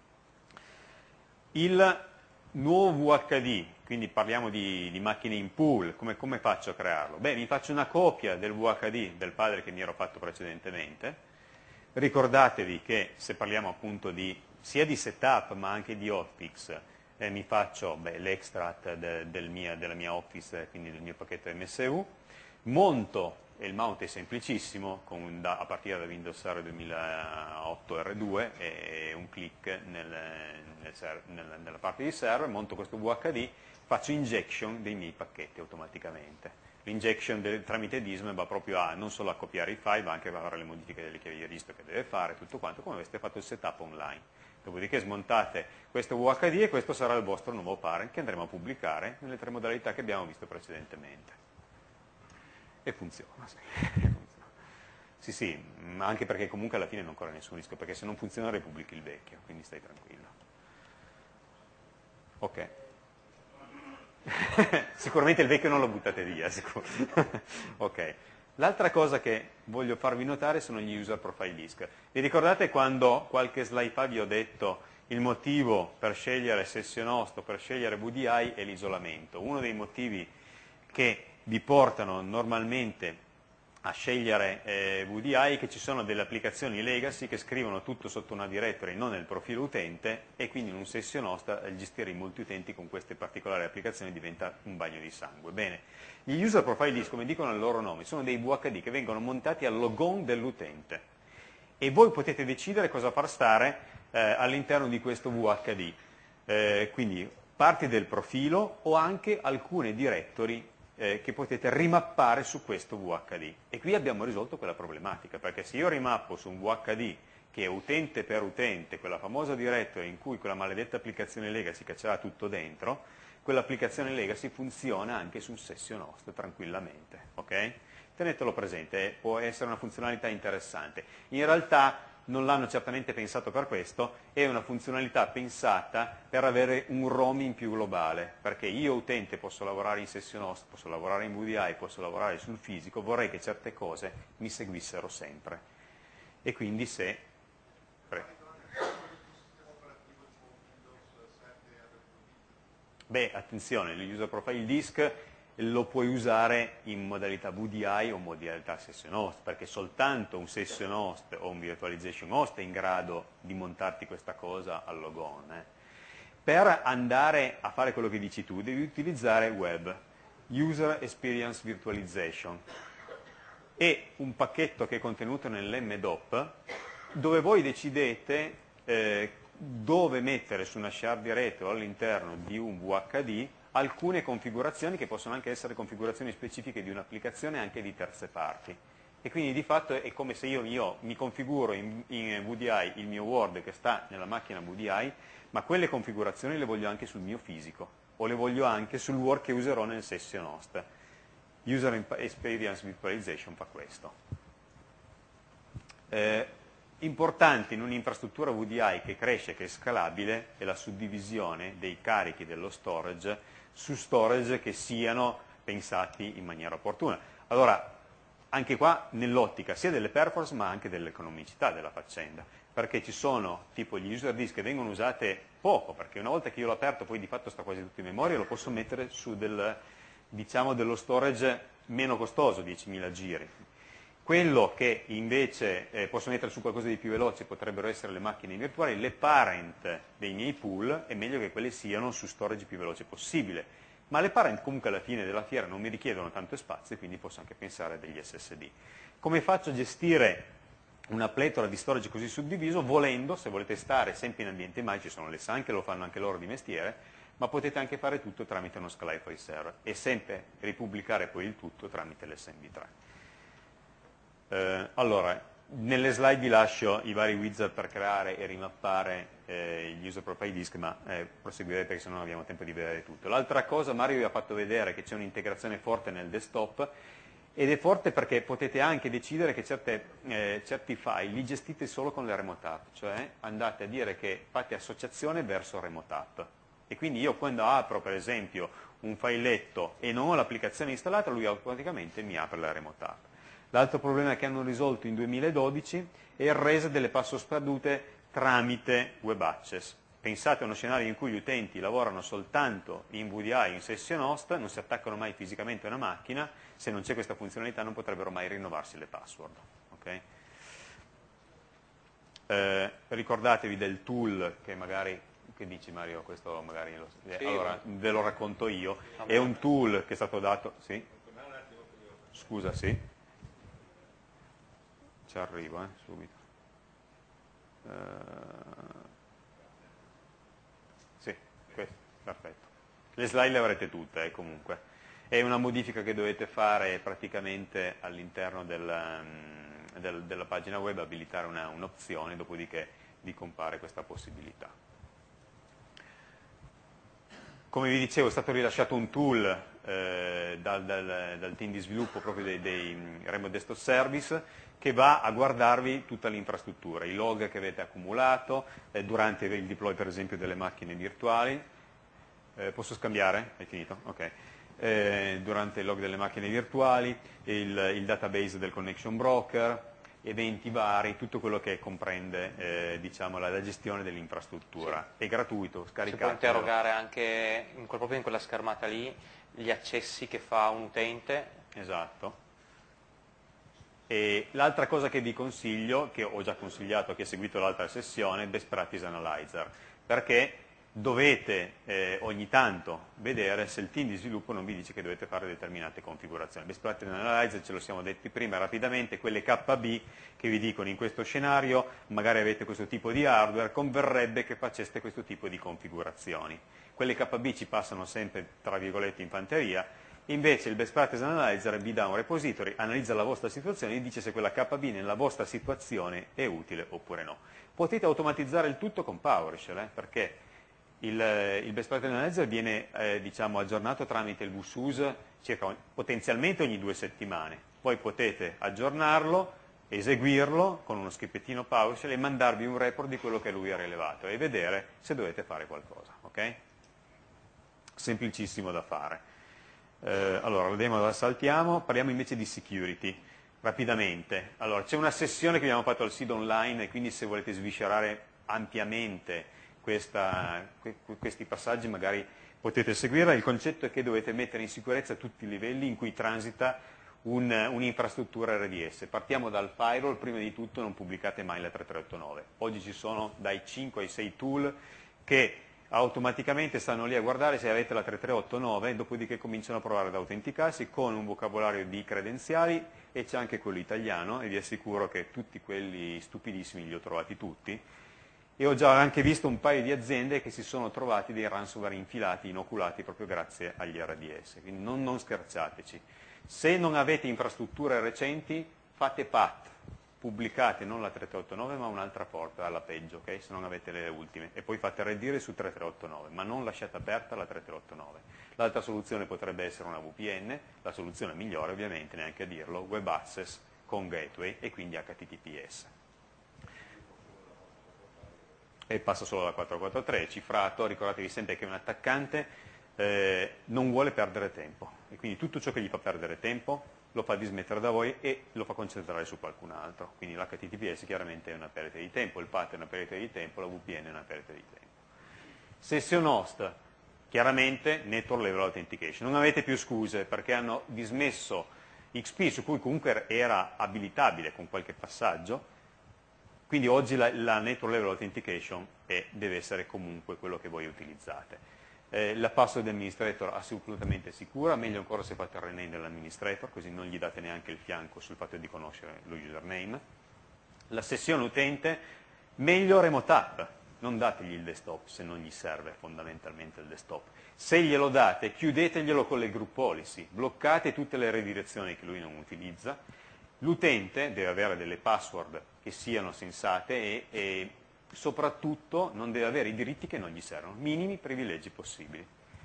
Il nuovo VHD, quindi parliamo di macchine in pool, come faccio a crearlo? Beh, mi faccio una copia del VHD del padre che mi ero fatto precedentemente. Ricordatevi che se parliamo appunto sia di setup ma anche di hotfix, mi faccio l'extract della mia Office, quindi del mio pacchetto MSU, monto, e il mount è semplicissimo, a partire da Windows Server 2008 R2 e un clic nella parte di server, monto questo VHD, faccio injection dei miei pacchetti automaticamente. L'injection tramite DISM va proprio non solo a copiare i file, ma anche a fare le modifiche delle chiavi di registro che deve fare, tutto quanto, come aveste fatto il setup online. Dopodiché smontate questo VHD e questo sarà il vostro nuovo parent che andremo a pubblicare nelle 3 modalità che abbiamo visto precedentemente. E funziona, sì. Sì, ma anche perché comunque alla fine non corre nessun rischio, perché se non funziona repubblichi il vecchio, quindi stai tranquillo. Ok. Sicuramente il vecchio non lo buttate via, sicuro. Ok. L'altra cosa che voglio farvi notare sono gli user profile disk. Vi ricordate quando qualche slide fa vi ho detto il motivo per scegliere session host o per scegliere VDI è l'isolamento? Uno dei motivi che vi portano normalmente a scegliere VDI, che ci sono delle applicazioni legacy che scrivono tutto sotto una directory, non nel profilo utente, e quindi in un session host gestire i multi-utenti con queste particolari applicazioni diventa un bagno di sangue. Bene, gli user profile disk, come dicono il loro nome, sono dei VHD che vengono montati al logon dell'utente e voi potete decidere cosa far stare all'interno di questo VHD, quindi parti del profilo o anche alcune directory che potete rimappare su questo VHD. E qui abbiamo risolto quella problematica, perché se io rimappo su un VHD che è utente per utente, quella famosa directory in cui quella maledetta applicazione legacy caccerà tutto dentro, quell'applicazione legacy funziona anche sul session host tranquillamente, ok? Tenetelo presente, può essere una funzionalità interessante. In realtà non l'hanno certamente pensato per questo, è una funzionalità pensata per avere un roaming più globale, perché io utente posso lavorare in session host, posso lavorare in VDI, posso lavorare sul fisico, vorrei che certe cose mi seguissero sempre. E quindi se... Beh, attenzione, l'user profile disk lo puoi usare in modalità VDI o modalità session host, perché soltanto un session host o un virtualization host è in grado di montarti questa cosa al logon. Per andare a fare quello che dici tu, devi utilizzare web, User Experience Virtualization, e un pacchetto che è contenuto nell'MDOP, dove voi decidete dove mettere su una shard di rete o all'interno di un VHD alcune configurazioni che possono anche essere configurazioni specifiche di un'applicazione anche di terze parti. E quindi di fatto è come se io mi configuro in VDI il mio Word che sta nella macchina VDI, ma quelle configurazioni le voglio anche sul mio fisico, o le voglio anche sul Word che userò nel session host. User Experience Virtualization fa questo. Importante in un'infrastruttura VDI che cresce, che è scalabile, è la suddivisione dei carichi dello storage su storage che siano pensati in maniera opportuna. Allora, anche qua nell'ottica sia delle performance ma anche dell'economicità della faccenda, perché ci sono tipo gli user disk che vengono usate poco, perché una volta che io l'ho aperto poi di fatto sta quasi tutto in memoria, lo posso mettere su dello storage meno costoso, 10.000 giri. Quello che invece posso mettere su qualcosa di più veloce potrebbero essere le macchine virtuali, le parent dei miei pool, è meglio che quelle siano su storage più veloce possibile. Ma le parent comunque alla fine della fiera non mi richiedono tanto spazio, quindi posso anche pensare a degli SSD. Come faccio a gestire una pletora di storage così suddiviso? Volendo, se volete stare sempre in ambiente mai, ci sono le SAN che lo fanno anche loro di mestiere, ma potete anche fare tutto tramite uno SkyFile server e sempre ripubblicare poi il tutto tramite l'SMB3. Allora, nelle slide vi lascio i vari wizard per creare e rimappare gli user profile disk, ma proseguirei perché sennò non abbiamo tempo di vedere tutto. L'altra cosa, Mario vi ha fatto vedere che c'è un'integrazione forte nel desktop, ed è forte perché potete anche decidere che certi file li gestite solo con le remote app, cioè andate a dire che fate associazione verso remote app. E quindi io quando apro per esempio un filetto e non ho l'applicazione installata, lui automaticamente mi apre la remote app. L'altro problema che hanno risolto in 2012 è il reset delle password perdute tramite web access. Pensate a uno scenario in cui gli utenti lavorano soltanto in VDI, in session host, non si attaccano mai fisicamente a una macchina, se non c'è questa funzionalità non potrebbero mai rinnovarsi le password. Okay? Ricordatevi del tool che magari, che dici Mario, questo magari sì, allora ve lo racconto io, è un tool che è stato dato, sì? Scusa, sì? Ci arrivo, subito. Sì, questo, perfetto. Le slide le avrete tutte, comunque. È una modifica che dovete fare praticamente all'interno della pagina web, abilitare un'opzione, dopodiché vi compare questa possibilità. Come vi dicevo, è stato rilasciato un tool dal team di sviluppo proprio dei Remote Desktop Service, che va a guardarvi tutta l'infrastruttura, i log che avete accumulato durante il deploy per esempio delle macchine virtuali. Posso scambiare? Hai finito? Ok. Durante il log delle macchine virtuali, il database del connection broker, eventi vari, tutto quello che comprende diciamo, la gestione dell'infrastruttura. Sì. È gratuito, scaricato. Si può interrogare anche proprio in quella schermata lì gli accessi che fa un utente. Esatto. E l'altra cosa che vi consiglio, che ho già consigliato a chi ha seguito l'altra sessione, Best Practice Analyzer, perché dovete ogni tanto vedere se il team di sviluppo non vi dice che dovete fare determinate configurazioni. Best Practice Analyzer, ce lo siamo detti prima rapidamente, quelle KB che vi dicono in questo scenario magari avete questo tipo di hardware, converrebbe che faceste questo tipo di configurazioni. Quelle KB ci passano sempre tra virgolette in fanteria. Invece il Best Practice Analyzer vi dà un repository, analizza la vostra situazione e dice se quella KB nella vostra situazione è utile oppure no. Potete automatizzare il tutto con PowerShell, perché il Best Practice Analyzer viene diciamo, aggiornato tramite il VSUS potenzialmente ogni 2 settimane. Poi potete aggiornarlo, eseguirlo con uno schippettino PowerShell e mandarvi un report di quello che lui ha rilevato e vedere se dovete fare qualcosa. Okay? Semplicissimo da fare. Allora, la demo la saltiamo, parliamo invece di security, rapidamente. Allora, c'è una sessione che abbiamo fatto al SID online e quindi se volete sviscerare ampiamente questi passaggi magari potete seguirla. Il concetto è che dovete mettere in sicurezza tutti i livelli in cui transita un'infrastruttura RDS. Partiamo dal firewall, prima di tutto non pubblicate mai la 3389. Oggi ci sono dai 5 ai 6 tool che automaticamente stanno lì a guardare se avete la 3389, dopodiché cominciano a provare ad autenticarsi con un vocabolario di credenziali e c'è anche quello italiano e vi assicuro che tutti quelli stupidissimi li ho trovati tutti e ho già anche visto un paio di aziende che si sono trovati dei ransomware infilati, inoculati proprio grazie agli RDS, quindi non scherzateci. Se non avete infrastrutture recenti fate PAT, pubblicate non la 3389 ma un'altra porta alla peggio, okay? Se non avete le ultime, e poi fate redire su 3389, ma non lasciate aperta la 3389. L'altra soluzione potrebbe essere una VPN, la soluzione migliore ovviamente, neanche a dirlo, web access con gateway e quindi HTTPS. E passa solo la 443, cifrato, ricordatevi sempre che un attaccante non vuole perdere tempo, e quindi tutto ciò che gli fa perdere tempo lo fa dismettere da voi e lo fa concentrare su qualcun altro. Quindi l'HTTPS chiaramente è una perdita di tempo, il PAT è una perdita di tempo, la VPN è una perdita di tempo. Session host, chiaramente Network Level Authentication. Non avete più scuse perché hanno dismesso XP, su cui comunque era abilitabile con qualche passaggio, quindi oggi la Network Level Authentication deve essere comunque quello che voi utilizzate. La password administrator assolutamente sicura, meglio ancora se fate il rename dell'administrator, così non gli date neanche il fianco sul fatto di conoscere lo username. La sessione utente, meglio remote app, non dategli il desktop se non gli serve fondamentalmente il desktop. Se glielo date, chiudeteglielo con le group policy, bloccate tutte le redirezioni che lui non utilizza. L'utente deve avere delle password che siano sensate e soprattutto non deve avere i diritti che non gli servono, minimi privilegi possibili.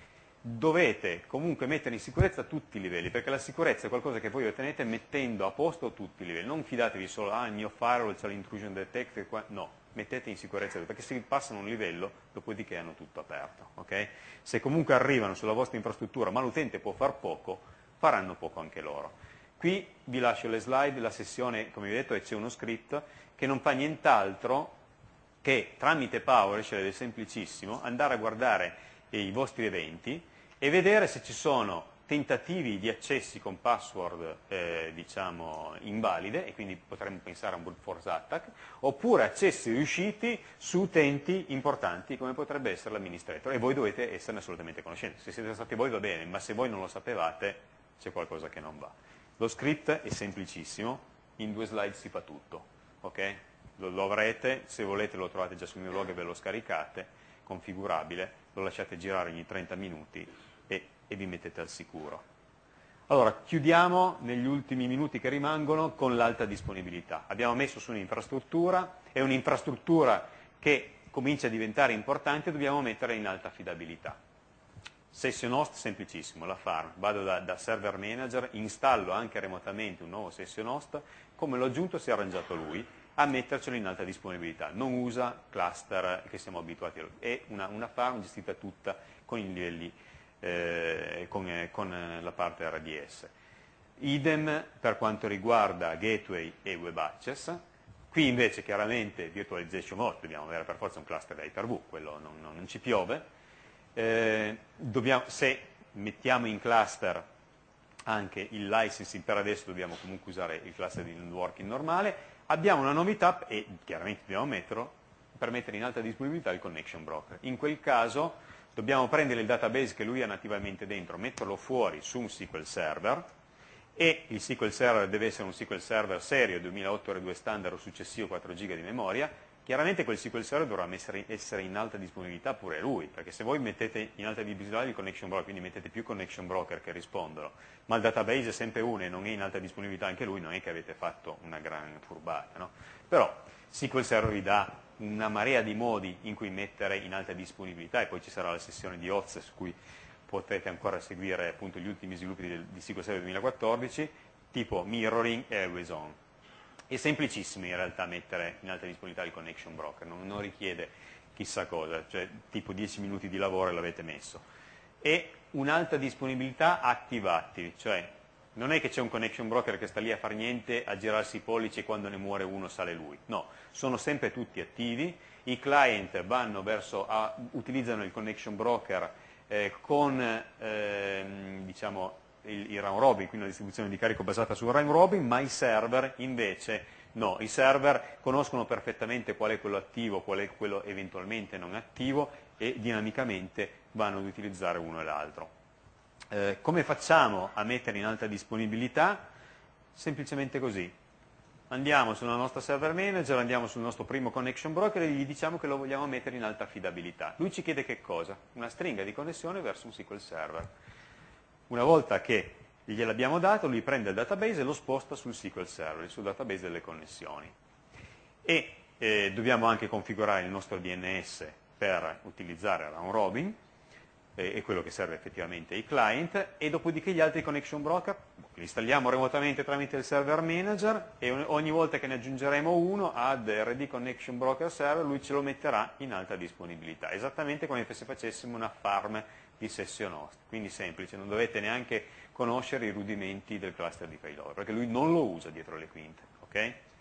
Dovete comunque mettere in sicurezza tutti i livelli, perché la sicurezza è qualcosa che voi ottenete mettendo a posto tutti i livelli. Non fidatevi solo, il mio firewall c'è l'intrusion detector, no, mettete in sicurezza, perché se passano un livello, dopodiché hanno tutto aperto. Okay? Se comunque arrivano sulla vostra infrastruttura, ma l'utente può far poco, faranno poco anche loro. Qui vi lascio le slide, la sessione, come vi ho detto, c'è uno script che non fa nient'altro che tramite PowerShell, ed è semplicissimo, andare a guardare i vostri eventi e vedere se ci sono tentativi di accessi con password invalide, e quindi potremmo pensare a un brute force attack, oppure accessi riusciti su utenti importanti come potrebbe essere l'amministrator, e voi dovete esserne assolutamente conoscenti. Se siete stati voi va bene, ma se voi non lo sapevate c'è qualcosa che non va. Lo script è semplicissimo, in 2 slide si fa tutto, ok? Lo avrete, se volete lo trovate già sul mio blog e ve lo scaricate, configurabile, lo lasciate girare ogni 30 minuti e vi mettete al sicuro. Allora, chiudiamo negli ultimi minuti che rimangono con l'alta disponibilità. Abbiamo messo su un'infrastruttura, è un'infrastruttura che comincia a diventare importante, dobbiamo mettere in alta affidabilità. Session host, semplicissimo, la farm, vado da server manager, installo anche remotamente un nuovo session host, come l'ho aggiunto si è arrangiato lui a mettercelo in alta disponibilità, non usa cluster che siamo abituati a, è una farm gestita tutta con i livelli, con la parte RDS. Idem per quanto riguarda gateway e web access. Qui invece chiaramente virtualization mode, dobbiamo avere per forza un cluster da Hyper-V, quello non ci piove. Se mettiamo in cluster anche il licensing, per adesso dobbiamo comunque usare il cluster di networking normale. Abbiamo una novità e chiaramente dobbiamo metterlo per mettere in alta disponibilità il connection broker. In quel caso dobbiamo prendere il database che lui ha nativamente dentro, metterlo fuori su un SQL Server, e il SQL Server deve essere un SQL Server serio 2008 R2 standard o successivo 4 GB di memoria. Chiaramente quel SQL Server dovrà essere in alta disponibilità pure lui, perché se voi mettete in alta disponibilità il connection broker, quindi mettete più connection broker che rispondono, ma il database è sempre uno e non è in alta disponibilità anche lui, non è che avete fatto una gran furbata, no? Però SQL Server vi dà una marea di modi in cui mettere in alta disponibilità, e poi ci sarà la sessione di Oz su cui potrete ancora seguire appunto gli ultimi sviluppi di SQL Server 2014, tipo mirroring e always on. È semplicissimo in realtà mettere in alta disponibilità il connection broker, non richiede chissà cosa, cioè tipo 10 minuti di lavoro e l'avete messo. E un'alta disponibilità active-active, cioè non è che c'è un connection broker che sta lì a far niente, a girarsi i pollici e quando ne muore uno sale lui. No, sono sempre tutti attivi, i client utilizzano il connection broker con diciamo, il round robin, quindi una distribuzione di carico basata sul round robin, ma i server invece no, i server conoscono perfettamente qual è quello attivo, qual è quello eventualmente non attivo, e dinamicamente vanno ad utilizzare uno e l'altro. Come facciamo a mettere in alta disponibilità? Semplicemente così. Andiamo sulla nostra server manager, andiamo sul nostro primo connection broker e gli diciamo che lo vogliamo mettere in alta affidabilità. Lui ci chiede che cosa? Una stringa di connessione verso un SQL Server. Una volta che gliel'abbiamo dato, lui prende il database e lo sposta sul SQL Server, sul database delle connessioni. E dobbiamo anche configurare il nostro DNS per utilizzare round robin, è quello che serve effettivamente ai client, e dopodiché gli altri connection broker li installiamo remotamente tramite il server manager, e ogni volta che ne aggiungeremo uno ad RD connection broker server lui ce lo metterà in alta disponibilità, esattamente come se facessimo una farm di session host, quindi semplice, non dovete neanche conoscere i rudimenti del cluster di failover, perché lui non lo usa dietro le quinte, ok?